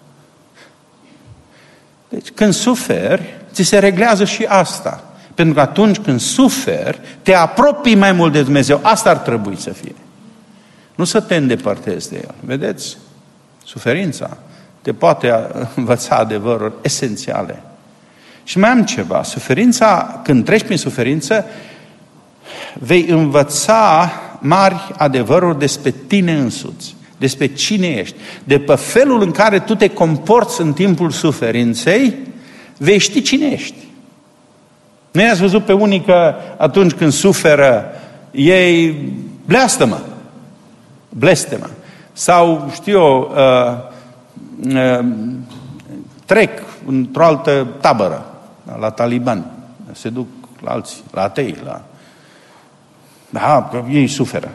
Deci, când suferi, ți se reglează și asta. Pentru că atunci când suferi, te apropii mai mult de Dumnezeu. Asta ar trebui să fie. Nu să te îndepărtezi de El. Vedeți? Suferința te poate învăța adevăruri esențiale. Și mai am ceva. Suferința, când treci prin suferință, vei învăța mari adevăruri despre tine însuți, despre cine ești. De pe felul în care tu te comporți în timpul suferinței, vei ști cine ești. Nu i-ați văzut pe unii că atunci când suferă, ei blestemă. Sau, știu eu, trec într-o altă tabără, la talibani. Se duc la alții, la atei, Da, că ei suferă.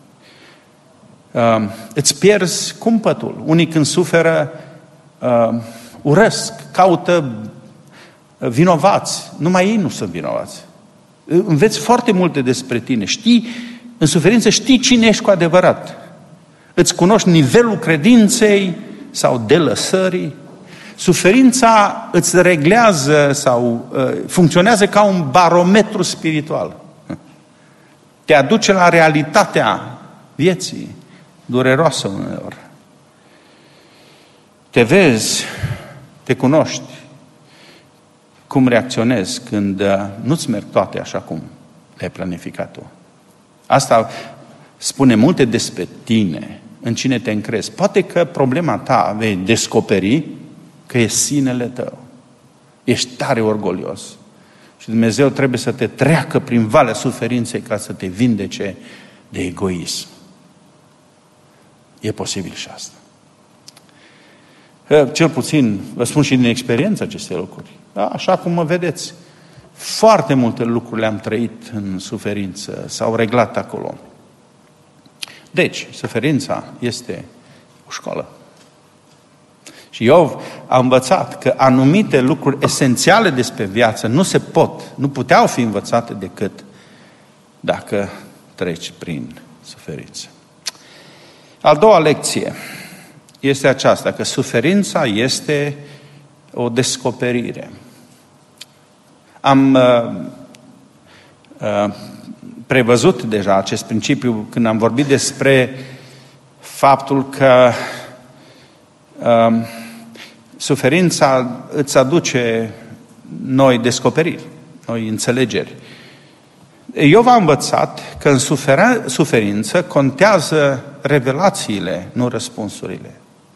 Îți pierzi cumpătul. Unii când suferă urăsc, caută vinovați. Numai ei nu sunt vinovați. Înveți foarte multe despre tine. Știi, în suferință știi cine ești cu adevărat. Îți cunoști nivelul credinței sau delăsării. Suferința îți reglează sau funcționează ca un barometru spiritual. Te aduce la realitatea vieții, dureroasă uneori. Te vezi, te cunoști, cum reacționezi când nu-ți merg toate așa cum le-ai planificat tu. Asta spune multe despre tine, în cine te încrezi. Poate că problema ta vei descoperi că e sinele tău. Ești tare orgolios. Și Dumnezeu trebuie să te treacă prin valea suferinței ca să te vindece de egoism. E posibil și asta. Cel puțin, vă spun și din experiență aceste lucruri. Da? Așa cum mă vedeți. Foarte multe lucruri le-am trăit în suferință, s-au reglat acolo. Deci, suferința este o școală. Și Iov a învățat că anumite lucruri esențiale despre viață nu puteau fi învățate decât dacă treci prin suferință. A doua lecție este aceasta, că suferința este o descoperire. Am prevăzut deja acest principiu când am vorbit despre faptul că suferința îți aduce noi descoperiri, noi înțelegeri. Iov a învățat că în suferință contează revelațiile, nu răspunsurile.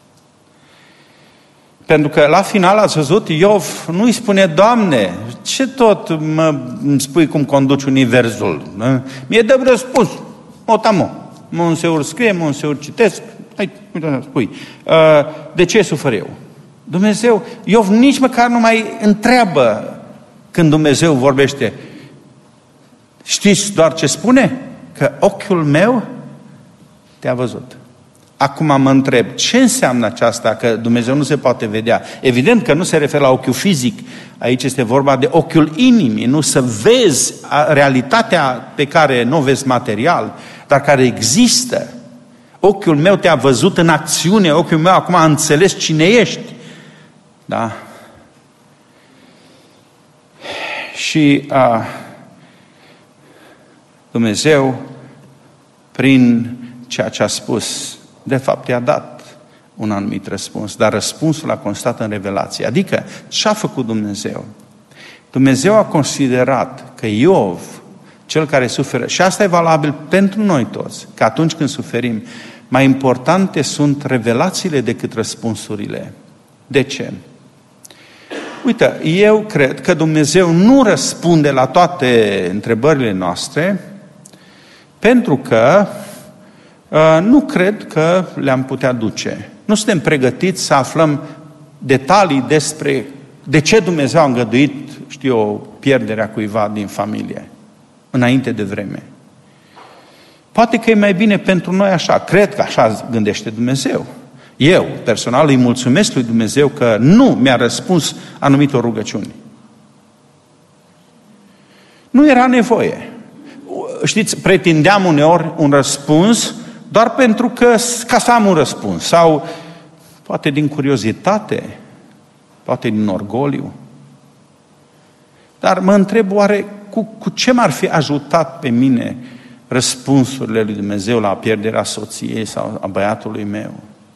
Pentru că la final ați văzut, Iov nu îi spune: Doamne, ce tot îmi spui cum conduci universul? Mie dă răspuns, motamo. Monseur scrie, monseur citesc, hai, uite, spui. De ce sufăr eu? Dumnezeu, Iov nici măcar nu mai întreabă când Dumnezeu vorbește. Știți doar ce spune? Că ochiul meu te-a văzut. Acum mă întreb, ce înseamnă aceasta că Dumnezeu nu se poate vedea? Evident că nu se referă la ochiul fizic. Aici este vorba de ochiul inimii, nu să vezi realitatea pe care nu o vezi material, dar care există. Ochiul meu te-a văzut în acțiune, ochiul meu acum a înțeles cine ești. Da? Și Dumnezeu, prin ceea ce a spus, de fapt i-a dat un anumit răspuns, dar răspunsul a constat în revelație. Adică, ce a făcut Dumnezeu? Dumnezeu a considerat că Iov, cel care suferă, și asta e valabil pentru noi toți, că atunci când suferim, mai importante sunt revelațiile decât răspunsurile. De ce? Uite, eu cred că Dumnezeu nu răspunde la toate întrebările noastre, pentru că nu cred că le-am putea duce. Nu suntem pregătiți să aflăm detalii despre de ce Dumnezeu a îngăduit, pierderea cuiva din familie, înainte de vreme. Poate că e mai bine pentru noi așa. Cred că așa gândește Dumnezeu. Eu, personal, îi mulțumesc lui Dumnezeu că nu mi-a răspuns anumitor rugăciuni. Nu era nevoie. Știți, pretindeam uneori un răspuns doar pentru că, ca să am un răspuns. Sau poate din curiozitate, poate din orgoliu. Dar mă întreb oare cu ce m-ar fi ajutat pe mine răspunsurile lui Dumnezeu la pierderea soției sau a băiatului meu?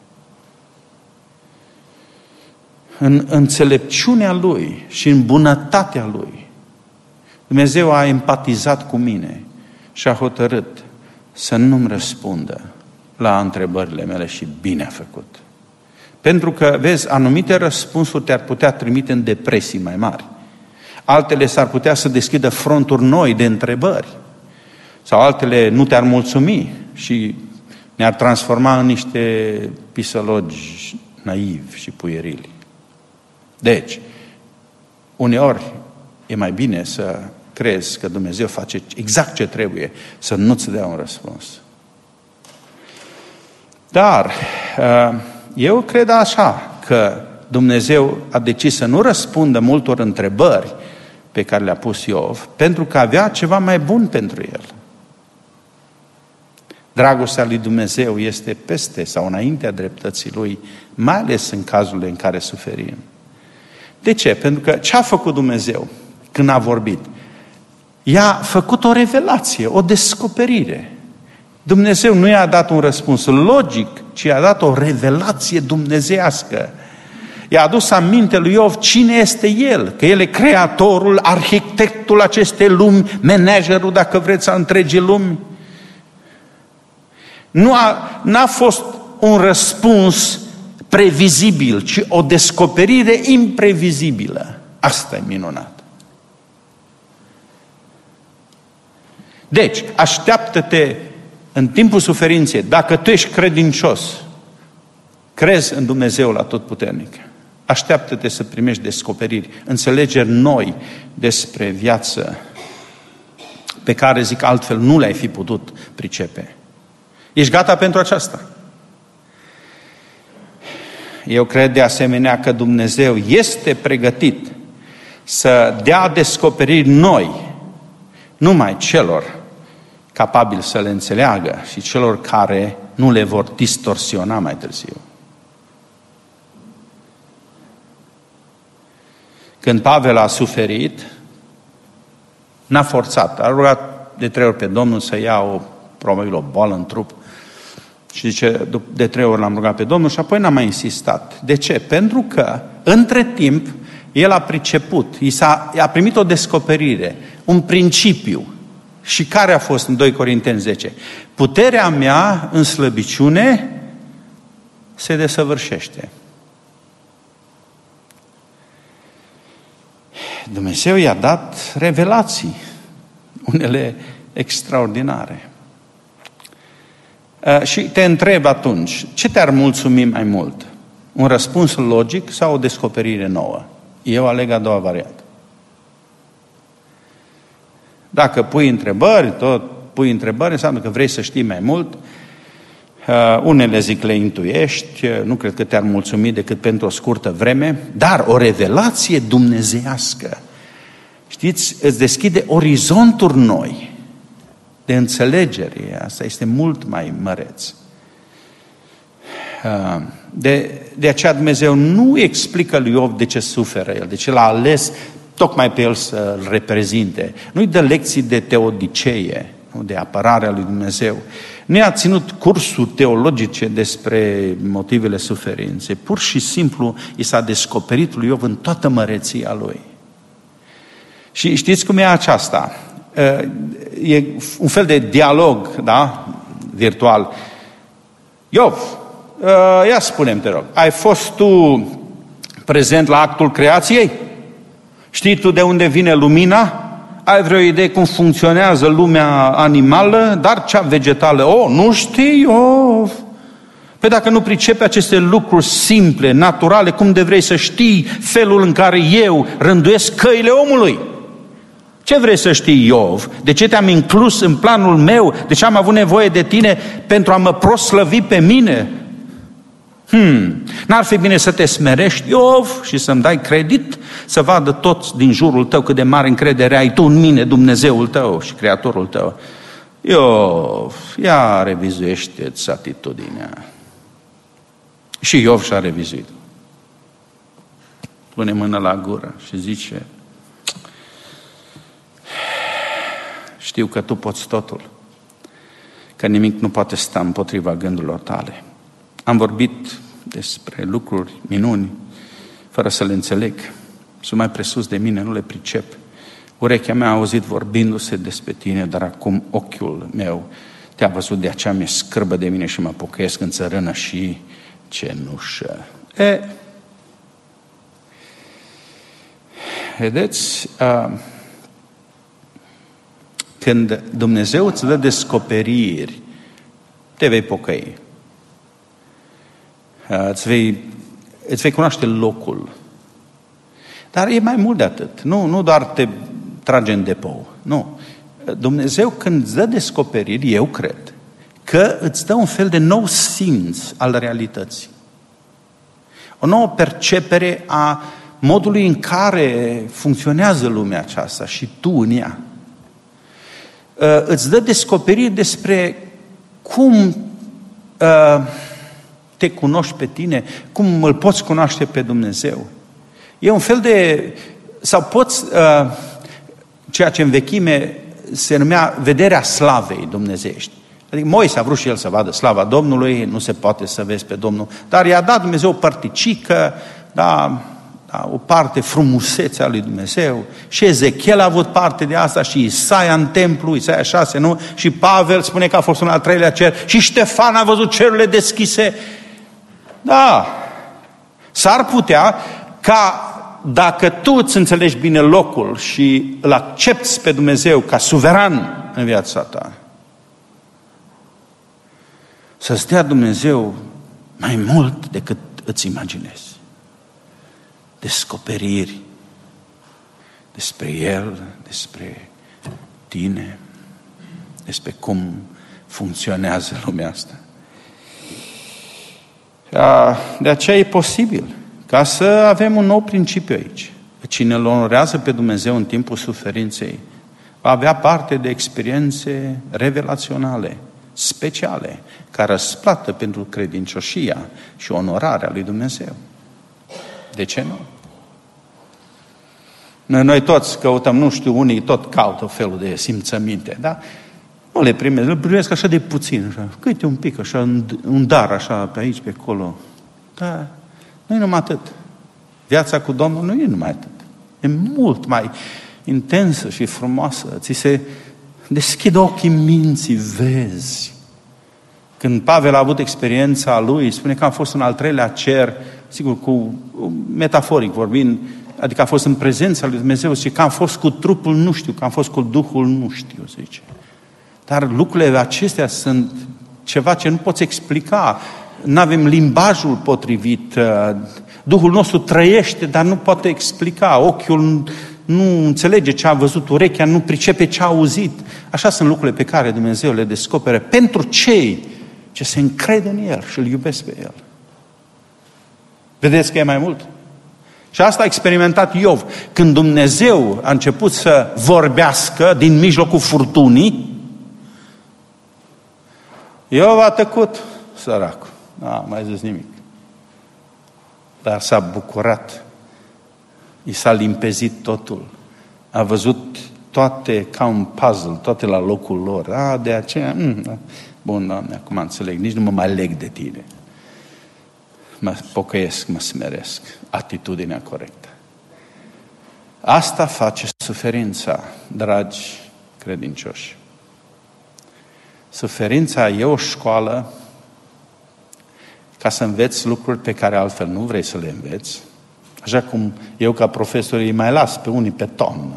În înțelepciunea Lui și în bunătatea Lui, Dumnezeu a empatizat cu mine și a hotărât să nu-mi răspundă la întrebările mele și bine a făcut. Pentru că, vezi, anumite răspunsuri te-ar putea trimite în depresii mai mari. Altele s-ar putea să deschidă fronturi noi de întrebări. Sau altele nu te-ar mulțumi și ne-ar transforma în niște pisălogi naivi și puierili. Deci, uneori e mai bine să crezi că Dumnezeu face exact ce trebuie, să nu-ți dea un răspuns. Dar eu cred așa, că Dumnezeu a decis să nu răspundă multor întrebări pe care le-a pus Iov, pentru că avea ceva mai bun pentru el. Dragostea lui Dumnezeu este peste sau înaintea dreptății Lui, mai ales în cazurile în care suferim. De ce? Pentru că ce a făcut Dumnezeu când a vorbit? I-a făcut o revelație, o descoperire. Dumnezeu nu i-a dat un răspuns logic, ci i-a dat o revelație dumnezeiască. I-a adus aminte lui Iov cine este el, că el e creatorul, arhitectul acestei lumi, managerul, dacă vreți, a întregii lumi. N-a fost un răspuns previzibil, ci o descoperire imprevizibilă. Asta e minunat. Deci, așteaptă-te în timpul suferinței, dacă tu ești credincios, crezi în Dumnezeu Atotputernic, așteaptă-te să primești descoperiri, înțelegeri noi despre viață, pe care, zic altfel, nu le-ai fi putut pricepe. Ești gata pentru aceasta? Eu cred de asemenea că Dumnezeu este pregătit să dea descoperiri noi numai celor capabili să le înțeleagă și celor care nu le vor distorsiona mai târziu. Când Pavel a suferit, n-a forțat, a rugat de 3 ori pe Domnul să ia probabil o boală în trup. Și zice, de 3 ori l-am rugat pe Domnul și apoi n-am mai insistat. De ce? Pentru că, între timp, el a priceput, a primit o descoperire, un principiu. Și care a fost în 2 Corinteni 10? Puterea mea în slăbiciune se desăvârșește. Dumnezeu i-a dat revelații, unele extraordinare. Și te întreb atunci, ce te-ar mulțumi mai mult? Un răspuns logic sau o descoperire nouă? Eu aleg a doua variantă. Dacă pui întrebări, înseamnă că vrei să știi mai mult. Unele zic le intuiești, nu cred că te-ar mulțumi decât pentru o scurtă vreme, dar o revelație dumnezeiască, știți, îți deschide orizonturi noi de înțelegere. Asta este mult mai măreț. De aceea Dumnezeu nu explică lui Iov de ce suferă el, de ce l-a ales tocmai pe el să-l reprezinte. Nu-i dă lecții de teodiceie, de apărarea lui Dumnezeu. Nu i-a ținut cursuri teologice despre motivele suferinței. Pur și simplu i s-a descoperit lui Iov în toată măreția lui. Și știți cum e aceasta? E un fel de dialog, da? Virtual. Iov, ia spune-mi, te rog, ai fost tu prezent la actul creației? Știi tu de unde vine lumina? Ai vreo idee cum funcționează lumea animală, dar cea vegetală? Nu știi, Iov? Păi dacă nu pricepi aceste lucruri simple, naturale, cum de vrei să știi felul în care eu rânduiesc căile omului? Ce vrei să știi, Iov? De ce te-am inclus în planul meu? De ce am avut nevoie de tine pentru a mă proslăvi pe mine? N-ar fi bine să te smerești, Iov, și să-mi dai credit, să vadă toți din jurul tău cât de mare încredere ai tu în mine, Dumnezeul tău și Creatorul tău. Iov, ia revizuiește-ți atitudinea. Și Iov și-a revizuit. Pune mâna la gură și zice: știu că tu poți totul, că nimic nu poate sta împotriva gândurilor tale. Am vorbit despre lucruri, minuni, fără să le înțeleg. Sunt mai presus de mine, nu le pricep. Urechea mea a auzit vorbindu-se despre tine, dar acum ochiul meu te-a văzut, de aceea mi-e scârbă de mine și mă pocăiesc în țărână și cenușă. Vedeți, când Dumnezeu îți dă descoperiri, te vei pocăi. Îți vei cunoaște locul. Dar e mai mult de atât. Nu doar te trage în depou. Nu. Dumnezeu, când îți dă descoperiri, eu cred că îți dă un fel de nou simț al realității. O nouă percepere a modului în care funcționează lumea aceasta și tu în ea. Îți dă descoperiri despre cum te cunoști pe tine, cum îl poți cunoaște pe Dumnezeu. E un fel de... sau poți... ceea ce în vechime se numea vederea slavei dumnezeiești. Adică Moise a vrut și el să vadă slava Domnului, nu se poate să vezi pe Domnul, dar i-a dat Dumnezeu o părticică, o parte frumusețe a lui Dumnezeu. Și Ezechiel a avut parte de asta, și Isaia în templu, Isaia 6, nu? Și Pavel spune că a fost în al treilea cer, și Ștefan a văzut cerurile deschise. Da, s-ar putea ca, dacă tu îți înțelegi bine locul și îl accepti pe Dumnezeu ca suveran în viața ta, să-ți dea Dumnezeu mai mult decât îți imaginezi. Descoperiri despre El, despre tine, despre cum funcționează lumea asta. De aceea e posibil ca să avem un nou principiu aici. Cine îl onorează pe Dumnezeu în timpul suferinței va avea parte de experiențe revelaționale, speciale, ca răsplată pentru credincioșia și onorarea lui Dumnezeu. De ce nu? Noi toți căutăm, nu știu, unii tot caută felul de simțăminte, da? Nu le primesc, le primesc așa de puțin, așa, câte un pic, așa, un dar, așa, pe aici, pe acolo. Da, nu e numai atât. Viața cu Domnul nu e numai atât. E mult mai intensă și frumoasă. Ți se deschid ochii minții, vezi. Când Pavel a avut experiența lui, spune că a fost în al treilea cer, sigur, cu metaforic vorbind, adică a fost în prezența lui Dumnezeu și că am fost cu trupul nu știu, că am fost cu Duhul nu știu, zice. Dar lucrurile acestea sunt ceva ce nu poți explica. Nu avem limbajul potrivit. Duhul nostru trăiește, dar nu poate explica. Ochiul nu înțelege ce a văzut, urechea nu pricepe ce a auzit. Așa sunt lucrurile pe care Dumnezeu le descoperă pentru cei ce se încrede în El și îl iubesc pe El. Vedeți că e mai mult? Și asta a experimentat Iov. Când Dumnezeu a început să vorbească din mijlocul furtunii, Iov a tăcut, săracul. N-a mai zis nimic. Dar s-a bucurat. I s-a limpezit totul. A văzut toate ca un puzzle, toate la locul lor. De aceea, Bun, Doamne, acum înțeleg, nici nu mă mai leg de Tine. Mă pocăiesc, mă smeresc. Atitudinea corectă. Asta face suferința, dragi credincioși. Suferința e o școală ca să înveți lucruri pe care altfel nu vrei să le înveți. Așa cum eu ca profesor îi mai las pe unii pe toamnă.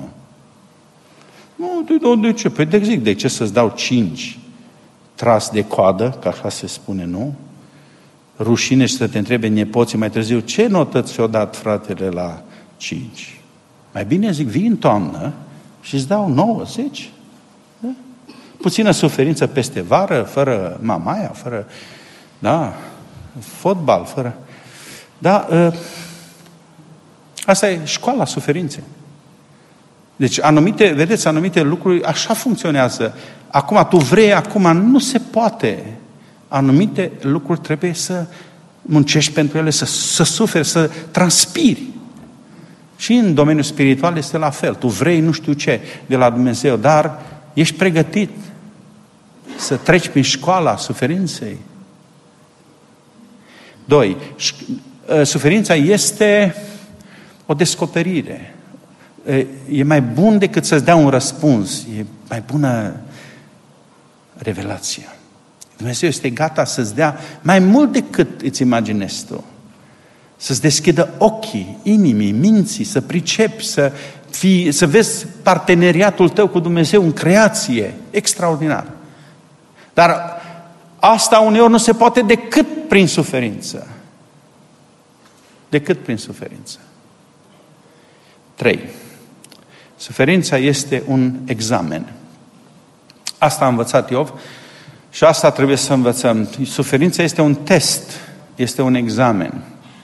Nu, de ce? Păi de ce să-ți dau 5 tras de coadă, ca așa se spune, nu? Rușine și să te întrebe nepoții mai târziu, ce notă ți-o dat fratele la 5? Mai bine zic, vii în toamnă și îți dau 9, 10. Da? Puțină suferință peste vară, fără mamaia, fără, fotbal, fără... Asta e școala suferinței. Deci anumite lucruri așa funcționează. Acum tu vrei, acum nu se poate. Anumite lucruri trebuie să muncești pentru ele, să suferi, să transpiri. Și în domeniul spiritual este la fel. Tu vrei nu știu ce de la Dumnezeu, dar ești pregătit să treci prin școala suferinței. 2. Suferința este o descoperire. E mai bun decât să-ți dea un răspuns. E mai bună revelația. Dumnezeu este gata să-ți dea mai mult decât îți imaginezi tu. Să-ți deschidă ochii, inimii, minții, să pricepi, să vezi parteneriatul tău cu Dumnezeu în creație. Extraordinar. Dar asta uneori nu se poate decât prin suferință. Decât prin suferință. 3. Suferința este un examen. Asta a învățat Iov și asta trebuie să învățăm. Suferința este un test, este un examen.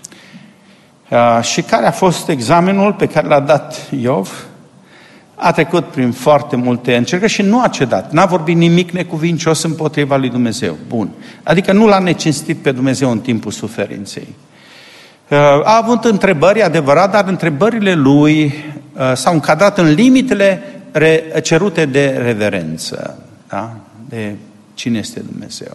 Și care a fost examenul pe care l-a dat Iov? A trecut prin foarte multe încercări și nu a cedat. N-a vorbit nimic necuvincios împotriva lui Dumnezeu. Bun. Adică nu l-a necinstit pe Dumnezeu în timpul suferinței. A avut întrebări, adevărat, dar întrebările lui s-au încadrat în limitele cerute de reverență. Da? De cine este Dumnezeu.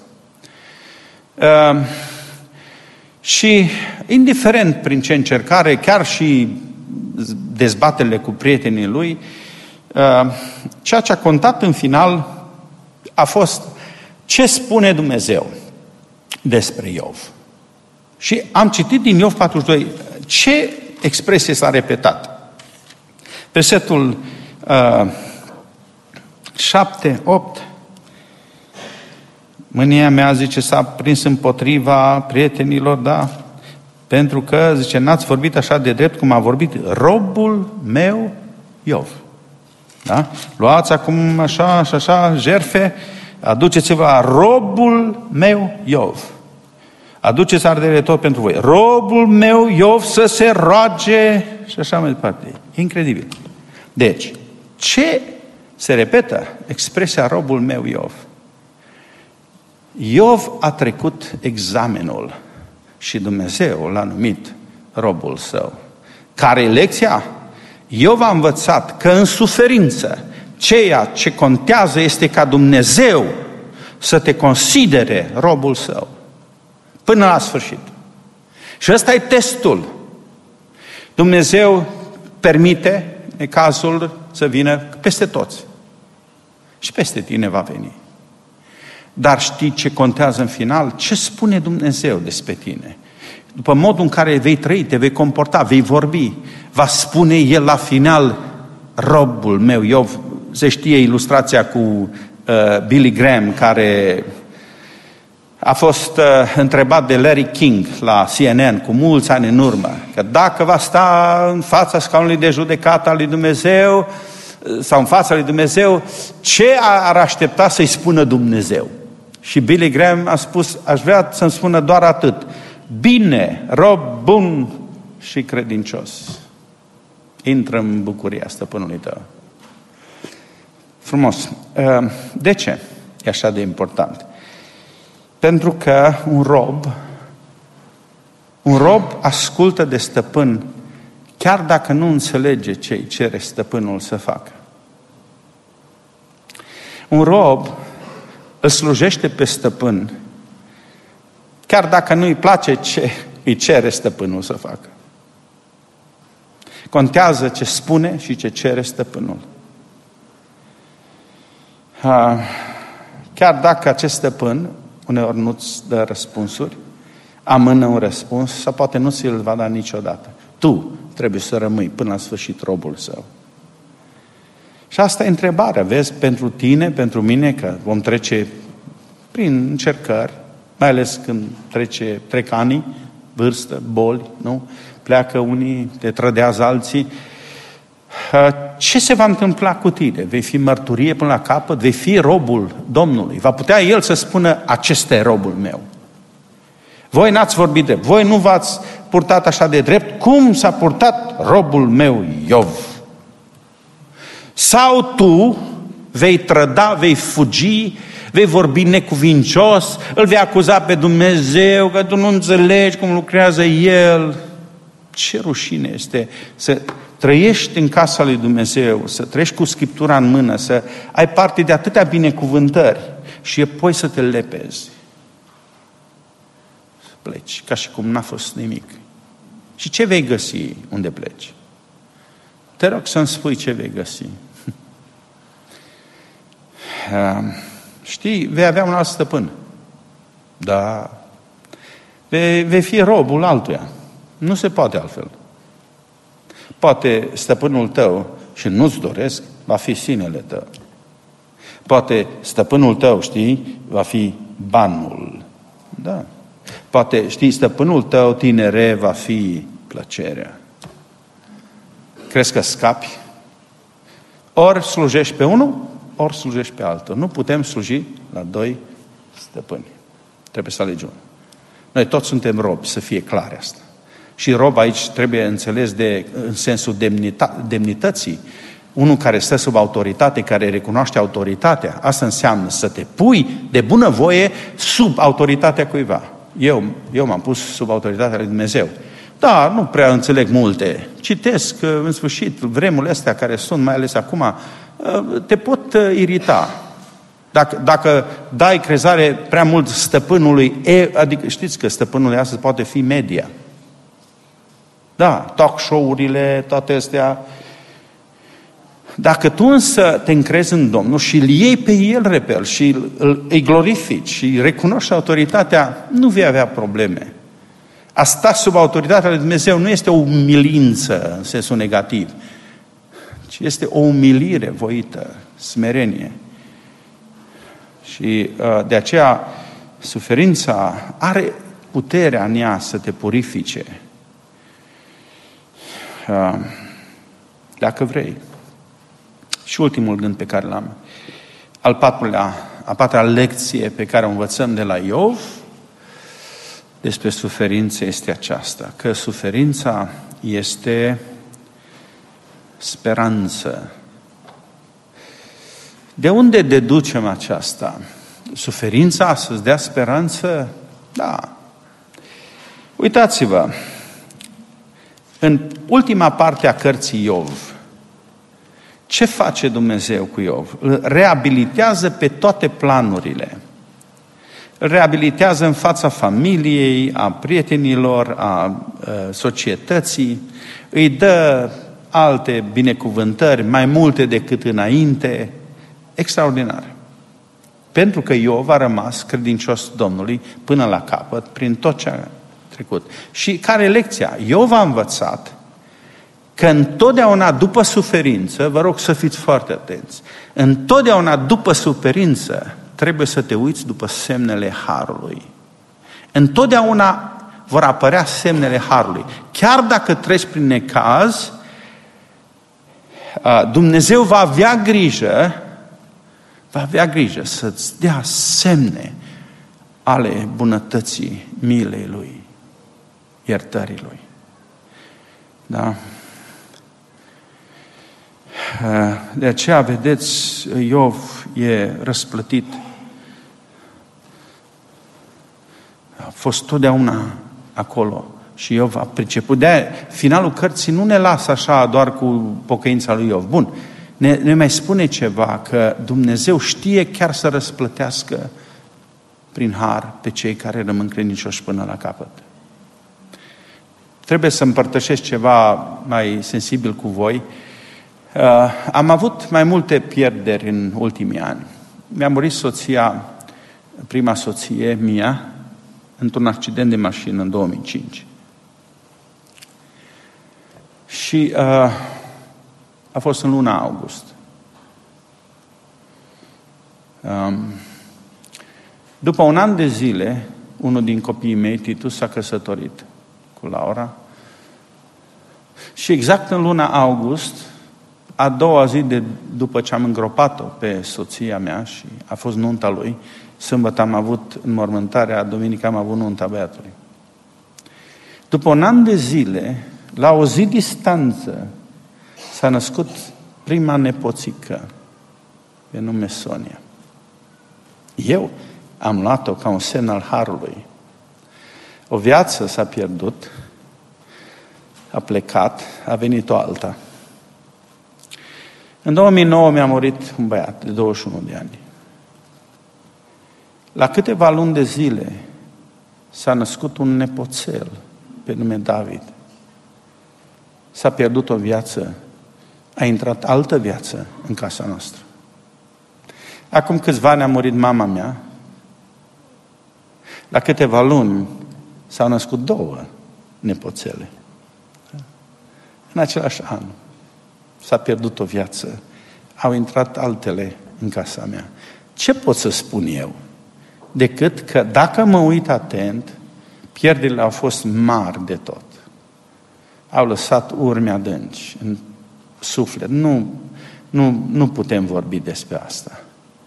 Și indiferent prin ce încercare, chiar și dezbaterile cu prietenii lui, ceea ce a contat în final a fost ce spune Dumnezeu despre Iov. Și am citit din Iov 42 ce expresie s-a repetat. Versetul 7, 8. Mânia mea, zice, s-a prins împotriva prietenilor, da? Pentru că, zice, n-ați vorbit așa de drept cum a vorbit robul meu Iov. Da? Luați acum așa și așa jertfe, aduceți-vă la robul meu Iov. Aduceți ardere tot pentru voi. Robul meu Iov să se roage și așa mai departe. Incredibil. Deci, ce se repetă? Expresia robul meu Iov. Iov a trecut examenul și Dumnezeu l-a numit robul său. Care e lecția? Iov a învățat că în suferință ceea ce contează este ca Dumnezeu să te considere robul său. Până la sfârșit. Și ăsta e testul. Dumnezeu permite necazul să vină peste toți. Și peste tine va veni. Dar știi ce contează în final? Ce spune Dumnezeu despre tine? După modul în care vei trăi, te vei comporta, vei vorbi, va spune El la final, robul meu. Iov, se știe ilustrația cu Billy Graham, care a fost întrebat de Larry King la CNN cu mulți ani în urmă, că dacă va sta în fața scaunului de judecată al lui Dumnezeu sau în fața lui Dumnezeu, ce ar aștepta să-i spună Dumnezeu? Și Billy Graham a spus, aș vrea să-mi spună doar atât: bine, rob bun și credincios, intră în bucuria stăpânului tău. Frumos. De ce e așa de important? Pentru că un rob ascultă de stăpân chiar dacă nu înțelege ce îi cere stăpânul să facă. Un rob îl slujește pe stăpân, chiar dacă nu-i place ce îi cere stăpânul să facă. Contează ce spune și ce cere stăpânul. Chiar dacă acest stăpân uneori nu-ți dă răspunsuri, amână un răspuns sau poate nu ți-l va da niciodată. Tu trebuie să rămâi până la sfârșit robul său. Și asta e întrebarea, vezi, pentru tine, pentru mine, că vom trece prin încercări, mai ales când trec ani, vârstă, boli, nu? Pleacă unii, te trădează alții. Ce se va întâmpla cu tine? Vei fi mărturie până la capăt? Vei fi robul Domnului? Va putea El să spună, acesta e robul meu. Voi n-ați vorbit drept, voi nu v-ați purtat așa de drept, cum s-a purtat robul meu Iov? Sau tu vei trăda, vei fugi, vei vorbi necuvincios, îl vei acuza pe Dumnezeu că tu nu înțelegi cum lucrează El. Ce rușine este să trăiești în casa lui Dumnezeu, să trăiești cu Scriptura în mână, să ai parte de atâtea binecuvântări și apoi să te lepezi. Să pleci, ca și cum n-a fost nimic. Și ce vei găsi unde pleci? Te rog să-mi spui ce vei găsi. Știi, vei avea un alt stăpân. Da. Vei fi robul altuia. Nu se poate altfel. Poate stăpânul tău, și nu-ți doresc, va fi sinele tău. Poate stăpânul tău, știi, va fi banul. Da. Poate, știi, stăpânul tău, tinere, va fi plăcerea. Crezi că scapi? Ori slujești pe unul, ori slujești pe altul. Nu putem sluji la doi stăpâni. Trebuie să alegem. Noi toți suntem robi, să fie clar asta. Și rob aici trebuie înțeles în sensul demnității. Unul care stă sub autoritate, care recunoaște autoritatea. Asta înseamnă să te pui de bunăvoie sub autoritatea cuiva. Eu m-am pus sub autoritatea lui Dumnezeu. Da, nu prea înțeleg multe. Citesc, în sfârșit, vremurile astea care sunt, mai ales acum, te pot irita. Dacă dai crezare prea mult stăpânului, adică știți că stăpânul astăzi poate fi media. Da, talk show-urile, toate astea. Dacă tu însă te încrezi în Domnul și îl iei pe El repel și îi glorifici și recunoști autoritatea, nu vei avea probleme. A sta sub autoritatea lui Dumnezeu nu este o umilință în sensul negativ, ci este o umilire voită, smerenie. Și de aceea suferința are puterea în ea să te purifice. Dacă vrei. Și ultimul gând pe care l-am. A patra lecție pe care o învățăm de la Iov despre suferință este aceasta. Că suferința este speranță. De unde deducem aceasta? Suferința să-ți dea speranță? Da. Uitați-vă. În ultima parte a cărții Iov, ce face Dumnezeu cu Iov? Îl reabilitează pe toate planurile. Îl reabilitează în fața familiei, a prietenilor, a societății, îi dă alte binecuvântări, mai multe decât înainte, extraordinar. Pentru că Iov a rămas credincios Domnului până la capăt, prin tot ce a trecut. Și care e lecția? Iov a învățat că întotdeauna după suferință, vă rog să fiți foarte atenți, întotdeauna după suferință trebuie să te uiți după semnele harului. Întotdeauna vor apărea semnele harului. Chiar dacă treci prin necaz, Dumnezeu va avea grijă să-ți dea semne ale bunătății, milei Lui, iertării Lui. Da? De aceea, vedeți, Iov e răsplătit. A fost totdeauna acolo și Iov a priceput. De-aia, finalul cărții nu ne lasă așa doar cu pocăința lui Iov. Bun, ne mai spune ceva, că Dumnezeu știe chiar să răsplătească prin har pe cei care rămân credincioși până la capăt. Trebuie să împărtășesc ceva mai sensibil cu voi. Am avut mai multe pierderi în ultimii ani. Mi-a murit soția, prima soție mea, într-un accident de mașină în 2005. Și a fost în luna august. După un an de zile, unul din copiii mei, Titus, s-a căsătorit cu Laura. Și exact în luna august, a doua zi după ce am îngropat-o pe soția mea și a fost nunta lui, sâmbătă am avut înmormântarea, duminică am avut nunta băiatului. După un an de zile, la o zi distanță, s-a născut prima nepoțică, pe nume Sonia. Eu am luat-o ca un semn al harului. O viață s-a pierdut, a plecat, a venit o alta. În 2009 mi-a murit un băiat de 21 de ani. La câteva luni de zile s-a născut un nepoțel pe nume David. S-a pierdut o viață, a intrat altă viață în casa noastră. Acum câțiva ani a murit mama mea. La câteva luni s-au născut două nepoțele. În același an s-a pierdut o viață, au intrat altele în casa mea. Ce pot să spun eu? Decât că dacă mă uit atent, pierderile au fost mari de tot. Au lăsat urme adânci în suflet. Nu putem vorbi despre asta.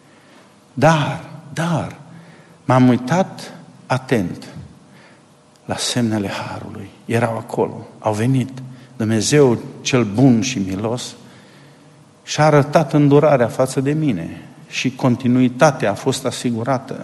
Dar, m-am uitat atent la semnele harului. Erau acolo, au venit. Dumnezeu cel bun și milos și-a arătat îndurarea față de mine și continuitatea a fost asigurată.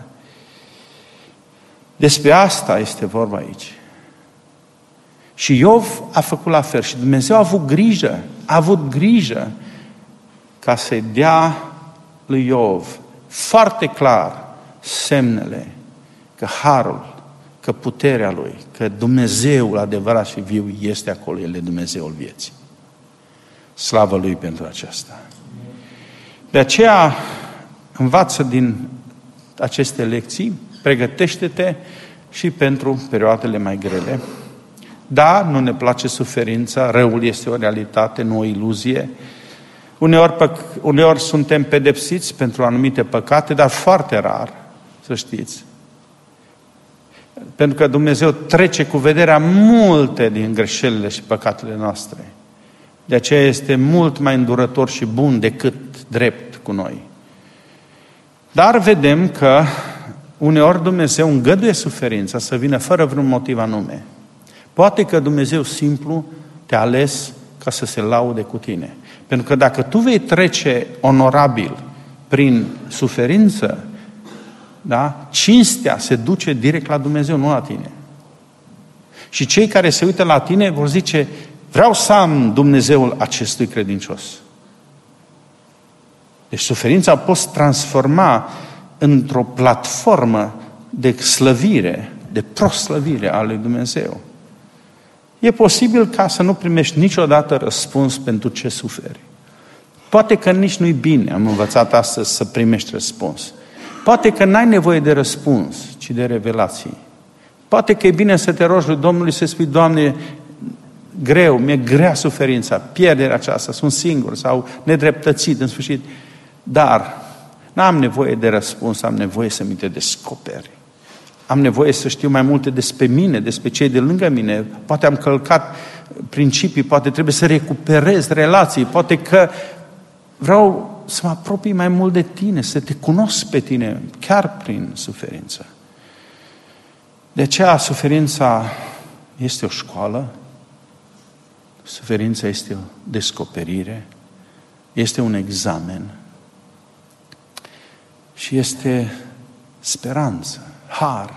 Despre asta este vorba aici. Și Iov a făcut la fel și Dumnezeu a avut grijă ca să-i dea lui Iov foarte clar semnele că harul, că puterea lui, că Dumnezeul adevărat și viu este acolo, El e Dumnezeul vieții. Slavă Lui pentru aceasta. De aceea învață din aceste lecții, pregătește-te și pentru perioadele mai grele. Da, nu ne place suferința, răul este o realitate, nu o iluzie. Uneori suntem pedepsiți pentru anumite păcate, dar foarte rar, să știți. Pentru că Dumnezeu trece cu vederea multe din greșelile și păcatele noastre. De aceea este mult mai îndurător și bun decât drept cu noi. Dar vedem că uneori Dumnezeu îngăduie suferința să vină fără vreun motiv anume. Poate că Dumnezeu simplu te-a ales ca să se laude cu tine. Pentru că dacă tu vei trece onorabil prin suferință, da? Cinstea se duce direct la Dumnezeu, nu la tine. Și cei care se uită la tine vor zice, vreau să am Dumnezeul acestui credincios. Deci suferința poți transforma într-o platformă de slăvire, de proslăvire a lui Dumnezeu. E posibil ca să nu primești niciodată răspuns pentru ce suferi. Poate că nici nu-i bine, am învățat astăzi, să primești răspuns. Poate că n-ai nevoie de răspuns, ci de revelații. Poate că e bine să te rogi lui Domnului să spui, Doamne, greu, mi-e grea suferința, pierderea aceasta, sunt singur sau nedreptățit în sfârșit. Dar n-am nevoie de răspuns, am nevoie să mi te descoperi. Am nevoie să știu mai multe despre mine, despre cei de lângă mine. Poate am călcat principii, poate trebuie să recuperez relații, poate că vreau să mă apropii mai mult de tine, să te cunosc pe tine, chiar prin suferință. De aceea suferința este o școală, suferința este o descoperire, este un examen și este speranță, har,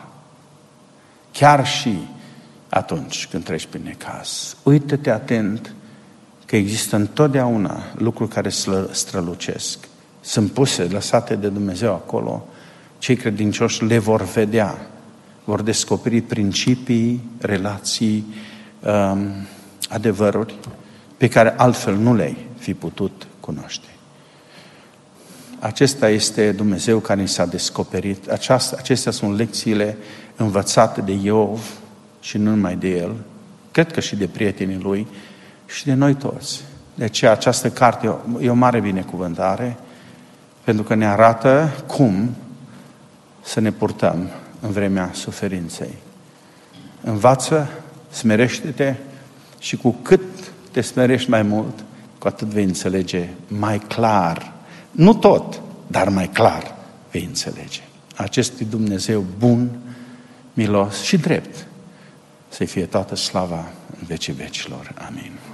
chiar și atunci când treci prin necaz. Uită-te atent că există întotdeauna lucruri care strălucesc. Sunt puse, lăsate de Dumnezeu acolo. Cei credincioși le vor vedea, vor descoperi principii, relații, adevăruri pe care altfel nu le-ai fi putut cunoaște. Acesta este Dumnezeu care ni s-a descoperit. Acestea sunt lecțiile învățate de Iov și nu numai de el, cred că și de prietenii lui și de noi toți. De aceea această carte e o mare binecuvântare, pentru că ne arată cum să ne purtăm în vremea suferinței. Învață, smerește-te și cu cât te smerești mai mult, cu atât vei înțelege mai clar. Nu tot, dar mai clar vei înțelege. Acest Dumnezeu bun, milos și drept, să-i fie toată slava în vecii vecilor. Amin.